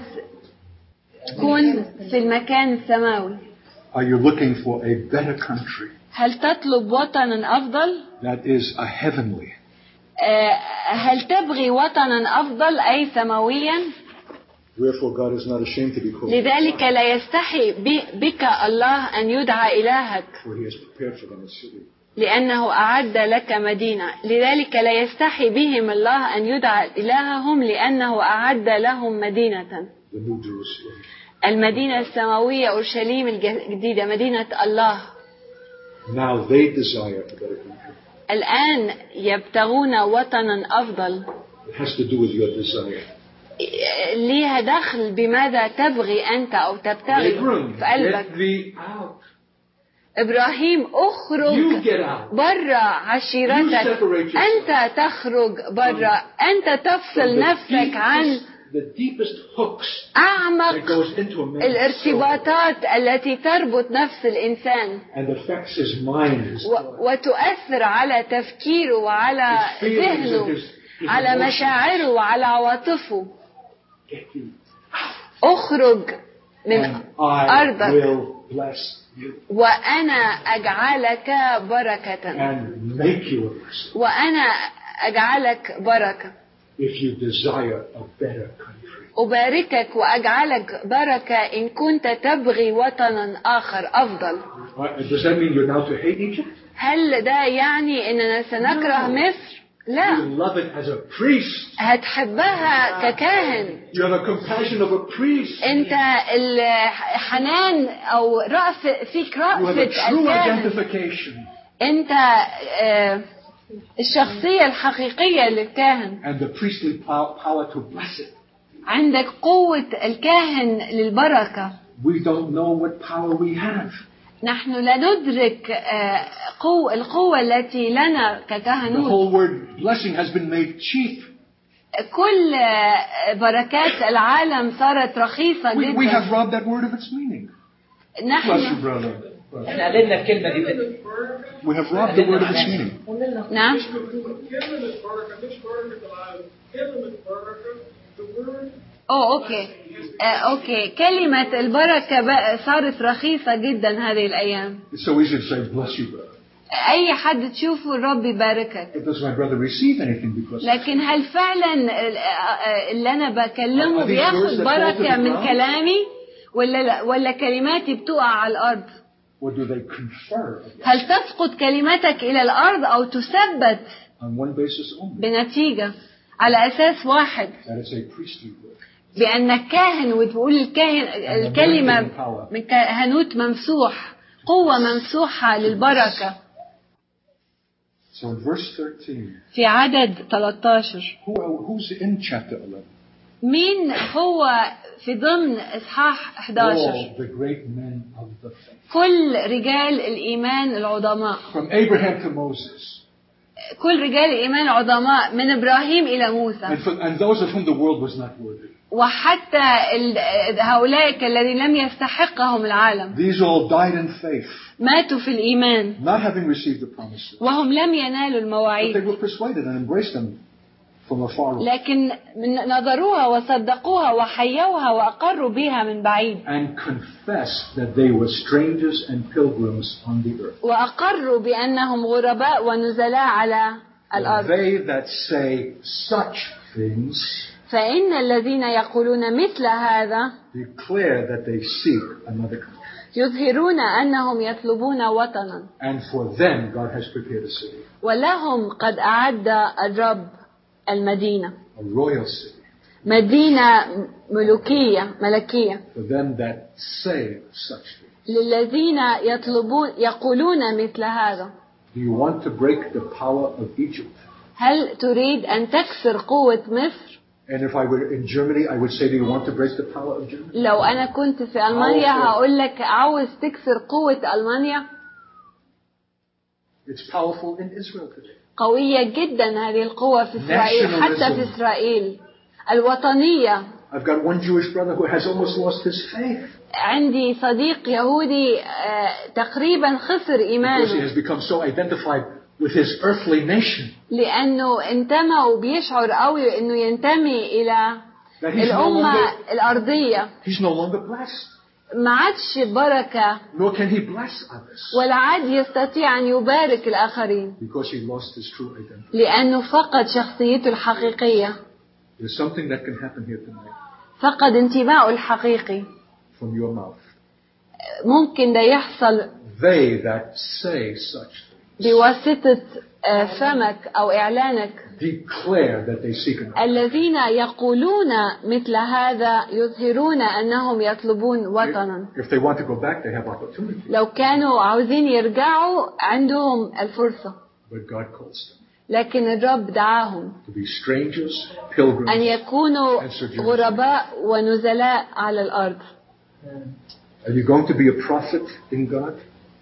تكون في المكان السماوي؟ Are you looking for a better country هل تطلب وطنا أفضل؟ that is a heavenly? آه، هل تبغي وطنا أفضل أي سماويا؟ Wherefore God is not ashamed to be called, لذلك لا يستحي ب- بك الله أن يدعى إلهك for He has prepared for them a city. لأنه أعد لك مدينة. لذلك لا يستحي بهم الله أن يدعى إلههم لأنه أعد لهم مدينة، The New Jerusalem. المدينة السماوية أورشليم الجديدة، مدينة الله. Now they desire a better country. الآن يبتغون وطنا أفضل. It has to do with your desire. ليها دخل بماذا تبغي أنت أو تبتغي Abram, في قلبك. get thee out. إبراهيم You أخرج get out. برا عشيرتك، You separate yourself. أنت تخرج برا، أنت From تفصل the نفسك عن deepest, the deepest hooks that أعمق goes into a man's soul الارتباطات التي تربط نفس الإنسان and affects his mind, his و- thought, وتؤثر على تفكيره وعلى his feelings and ذهنه، his, his على emotions. مشاعره وعلى عواطفه. Get you أخرج من and I أرضك will bless you وأنا أجعلك بركة، and make you a blessing وأنا أجعلك بركة، if you desire a better country. أباركك وأجعلك بركة إن كنت تبغي وطنا آخر أفضل. Uh, Does that mean you're now to hate Egypt? هل ده يعني إننا سنكره مصر؟ You لا، love it as a priest. هتحبها ككاهن. You have a compassion of a priest. أنت الحنان أو رأف فيك You have a رأفة true الكاهن. identification. أنت آه، الشخصية الحقيقية للكاهن. And the priestly pow- power to bless it. عندك قوة الكاهن للبركة. We don't know what power we have. نحن لا ندرك آه، قو القوة التي لنا The ككهنوت. whole word blessing has been made cheap. كل آه، بركات العالم صارت رخيصة We, we have جدا. robbed that word of its meaning. Bless you, نحن brother. احنا قللنا الكلمة دي كده. We have robbed the word of its meaning. نعم. أوه أوكي آه، أوكي كلمة البركة بقى صارت رخيصة جدا هذه الأيام. It's so easy to say, bless you, brother. أي حد تشوفه الرب يباركك. But does my brother receive anything because لكن هل فعلا ال- آه، اللي أنا بكلمه Are these words بياخد that fall to بركة the من ground? كلامي ولا لا ولا كلماتي بتقع على الأرض؟ or do they confer هل تسقط كلمتك إلى الأرض أو تثبت on one basis only? بنتيجة على أساس واحد That it's a priestly word. بأنك كاهن وتقول الكاهن الكلمة من كهنوت ممسوح، قوة ممسوحة للبركة. So in verse thirteen, في عدد ثلاثة عشر who, who's in chapter eleven? مين هو في ضمن إصحاح أحد عشر؟ All the great men of the faith. كل رجال الإيمان العظماء From Abraham to Moses, كل رجال الإيمان العظماء من إبراهيم إلى موسى. And, for, and those of whom the world was not worthy. وحتى هؤلاء الذين لم يستحقهم العالم. These all died in faith. ماتوا في الإيمان. Not having received the promises. وهم لم ينالوا But المواعيد. they were persuaded and embraced them from afar. لكن نظروها وصدقوها وحيوها وأقروا بها من بعيد. And confessed that they were strangers and pilgrims on the earth. وأقروا بأنهم غرباء ونزلاء على الأرض. They that say such things فإن الذين يقولون مثل هذا declare that they seek another country. يظهرون أنهم يطلبون وطنا. And for them God has prepared a city. ولهم قد أعد الرب المدينة. A royal city. مدينة ملوكية ملكية. For them that say such things. للذين يطلبون يقولون مثل هذا. Do you want to break the power of Egypt? هل تريد أن تكسر قوة مصر؟ And if I were in Germany, I would say, do you want to break the power of Germany? لو أنا كنت في ألمانيا هقول لك عاوز تكسر قوة ألمانيا. It's powerful in Israel today. قوية جدا هذه القوة في إسرائيل حتى في إسرائيل. الوطنية. I've got one Jewish brother who has almost lost his faith. عندي صديق يهودي تقريبا خسر إيمانه. Because he has become so identified with his earthly nation. لأنه انتمى وبيشعر قوي إنه ينتمي إلى الأمة الأرضية. He's no longer blessed. ما عادش بركة. Nor can he bless others. ولا عاد يستطيع أن يبارك الآخرين. Because he lost his true identity. لأنه فقد شخصيته الحقيقية. There's something that can happen here tonight. فقد انتمائه الحقيقي. From your mouth. ممكن ده يحصل. They that say such things. بواسطة فمك أو إعلانك. Declare that they seek another. الذين يقولون مثل هذا يظهرون أنهم يطلبون وطنا. If they want to go back, they have opportunity. لو كانوا عاوزين يرجعوا عندهم الفرصة. But God calls them. لكن الرب دعاهم. To be strangers, pilgrims. أن يكونوا غرباء ونزلاء على الأرض. Are you going to be a prophet in God?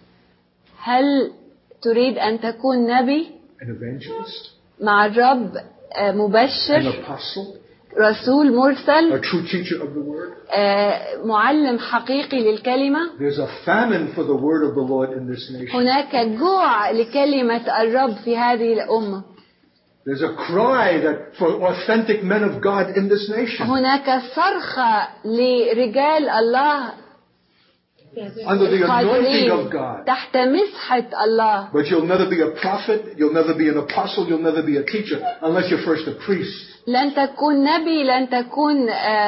هل تريد أن تكون نبي؟ An evangelist? مع الرب مبشر. An apostle? رسول مرسل. A true teacher of the word? معلم حقيقي للكلمة. There's a famine for the word of the Lord in this nation. هناك جوع لكلمة الرب في هذه الأمة. There's a cry that for authentic men of God in this nation. هناك صرخة لرجال الله under the anointing of God. تحت مسحة الله. But you'll never be a prophet, you'll never be an apostle, you'll never be a teacher unless you're first a priest. لن تكون نبي، لن تكون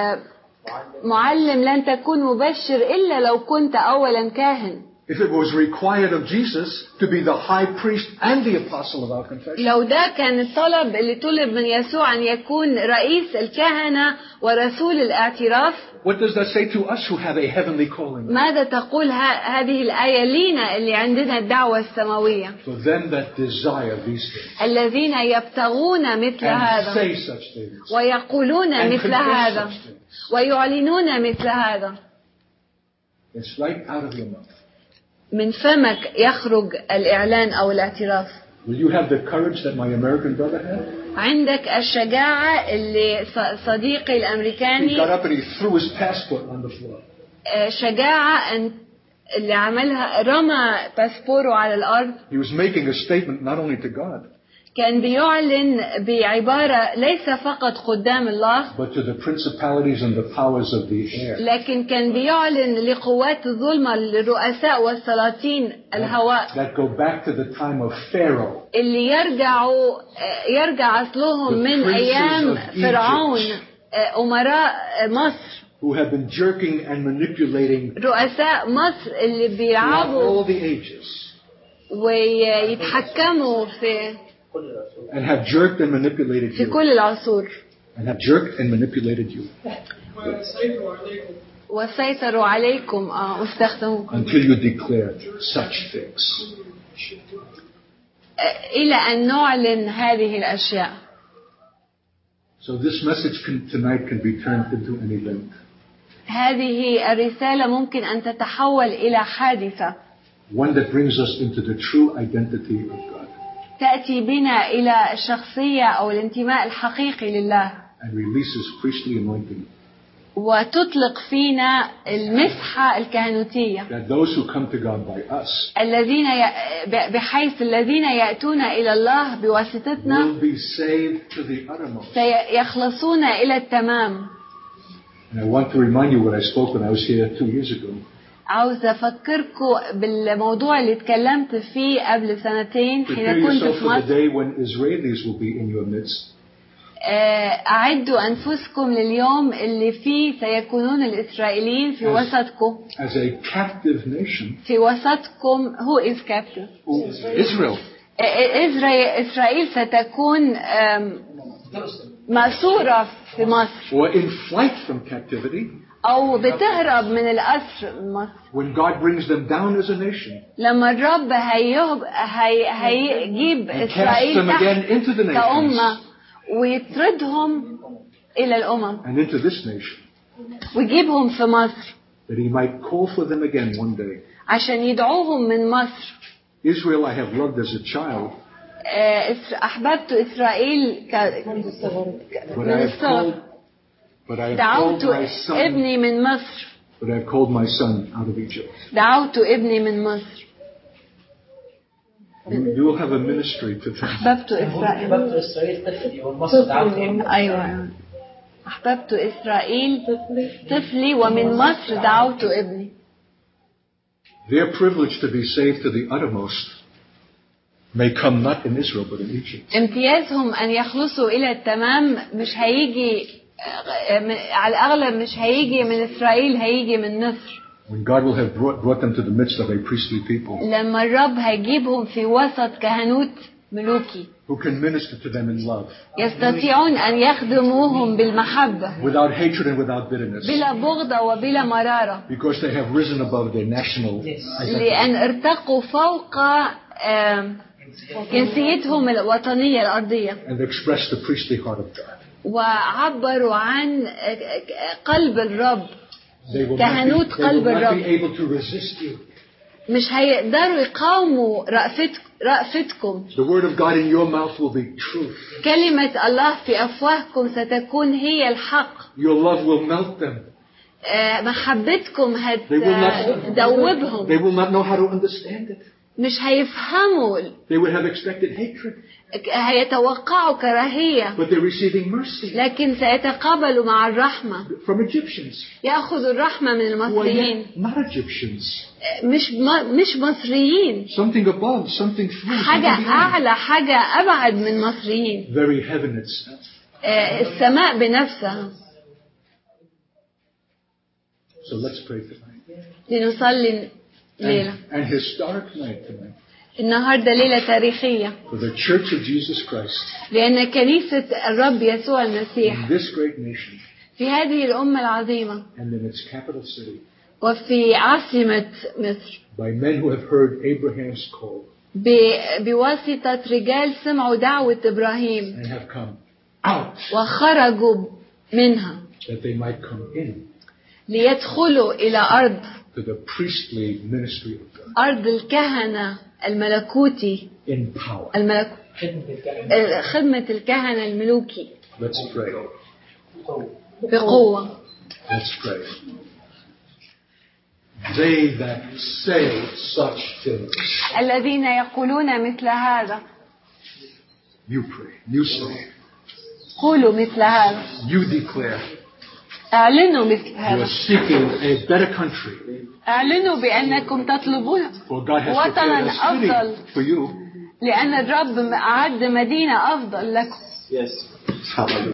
معلم، لن تكون مبشر إلا لو كنت أولا كاهن. If it was required of Jesus to be the high priest and the apostle of our confession. لو ده كان الطلب اللي طلب من يسوع أن يكون رئيس الكهنة ورسول الاعتراف. What does that say to us who have a heavenly calling? ماذا تقول هذه الآية لينا اللي عندنا الدعوة السماوية؟ For them that desire these things. الذين يبتغون مثل هذا. And say such things. ويقولون مثل هذا. ويعلنون مثل هذا. It's right out of your mouth. من فمك يخرج الإعلان أو الاعتراف. Will you have the courage that my American brother had? عندك الشجاعة اللي صديقي الأمريكاني. He got up and he threw his passport on the floor. شجاعة أن اللي عملها رمى باسبوره على الأرض. He was making a statement not only to God. كان بيعلن بعبارة ليس فقط قدام الله. But to the principalities and the powers of the air. لكن كان بيعلن لقوات الظلمة للرؤساء والسلاطين الهواء. That go back to the time of Pharaoh. اللي يرجعوا يرجع أصلهم من أيام فرعون أمراء مصر. Who have been jerking and manipulating. رؤساء مصر اللي بيلعبوا. All the ages. ويتحكموا في. And have jerked and manipulated you. في كل العصور. And have jerked and manipulated you. وسيطروا عليكم آه واستخدموكم. Until you declare such things. إلى أن نعلن هذه الأشياء. So this message can, tonight can be turned into an event. هذه الرسالة ممكن أن تتحول إلى حادثة. One that brings us into the true identity of God. تأتي بنا إلى الشخصية أو الانتماء الحقيقي لله and releases priestly anointing. وتطلق فينا المسحة الكهنوتية That those who come to God by us الذين ي... بحيث الذين يأتون إلى الله بواسطتنا will be saved to the uttermost. سيخلصون إلى التمام. And I want to remind you what I spoke when I was here two years ago. عاوز أفكركم بالموضوع اللي اتكلمت فيه قبل سنتين حين Prepare كنت yourself في for the مصر. day when Israelis will be in your midst. أعدوا أنفسكم لليوم اللي فيه سيكونون الإسرائيليين في وسطكم. As a captive nation. في وسطكم. Who is captive? Israel. إسرائيل ستكون مأسورة في مصر. Or in flight from captivity. أو بتهرب من الأسر من مصر. When God brings them down as a nation. لما الرب هيهب هي هيجيب إسرائيل تحت كأمة ويطردهم إلى الأمم. And into this nation. ويجيبهم في مصر. That he might call for them again one day. عشان يدعوهم من مصر. Israel I have loved as a child. أحببت إسرائيل ك من الصغر. دعوت ابني من مصر. But I have called my son out of Egypt. دعوت ابني من مصر. You will have a ministry to them. أحببت إسرائيل. أحببت إسرائيل طفلي ومصر دعوت ابني. أيوة. أحببت إسرائيل طفلي ومن مصر دعوت ابني. Their privilege to be saved to the uttermost may come not in Israel but in Egypt. امتيازهم أن يخلصوا إلى التمام مش هيجي على الأغلب مش هيجي من إسرائيل هيجي من مصر. When God will have brought, brought them to the midst of a priestly people. لما الرب هيجيبهم في وسط كهنوت ملوكي. Who can minister to them in love. يستطيعون أن يخدموهم بالمحبة. Without hatred and without bitterness. بلا بغضة وبلا مرارة. Because they have risen above their national identity. لأن ارتقوا فوق جنسيتهم الوطنية الأرضية. And expressed the priestly heart of God. وعبروا عن قلب الرب. كهنوت قلب الرب. مش هيقدروا يقاوموا رأفتكم. The word of God in your mouth will be truth. كلمة الله في أفواهكم ستكون هي الحق. Your love will melt them. محبتكم هتدوبهم. They will not know how to understand it. مش هيفهموا. They would have expected hatred. هيتوقعوا كراهية. But they're receiving mercy. لكن سيتقابلوا مع الرحمة. From Egyptians. يأخذوا الرحمة من المصريين. Not Egyptians. مش مش مصريين. Something above, something through. حاجة أعلى، حاجة أبعد من مصريين. Very heaven itself. السماء بنفسها. So let's pray tonight. لنصلي ليلة. And historic night tonight. النهاردة ليلة تاريخية. For the Church of Jesus Christ. لأن كنيسة الرب يسوع المسيح. In this great nation. في هذه الأمة العظيمة. And in its capital city. وفي عاصمة مصر. By men who have heard Abraham's call. بواسطة رجال سمعوا دعوة إبراهيم. And have come out. وخرجوا منها. That they might come in. ليدخلوا إلى أرض. To the priestly ministry of God. أرض الكهنة الملكوتي. In power. الملك... خدمة الكهنة الملوكي. Let's pray. بقوة. Let's pray. They that say such things. الذين يقولون مثل هذا. You pray. You say. قولوا مثل هذا. You declare. اعلنوا مثل هذا. You are seeking a better country. اعلنوا بأنكم تطلبون وطنا أفضل. For you. لأن الرب أعد مدينة أفضل لكم. Yes.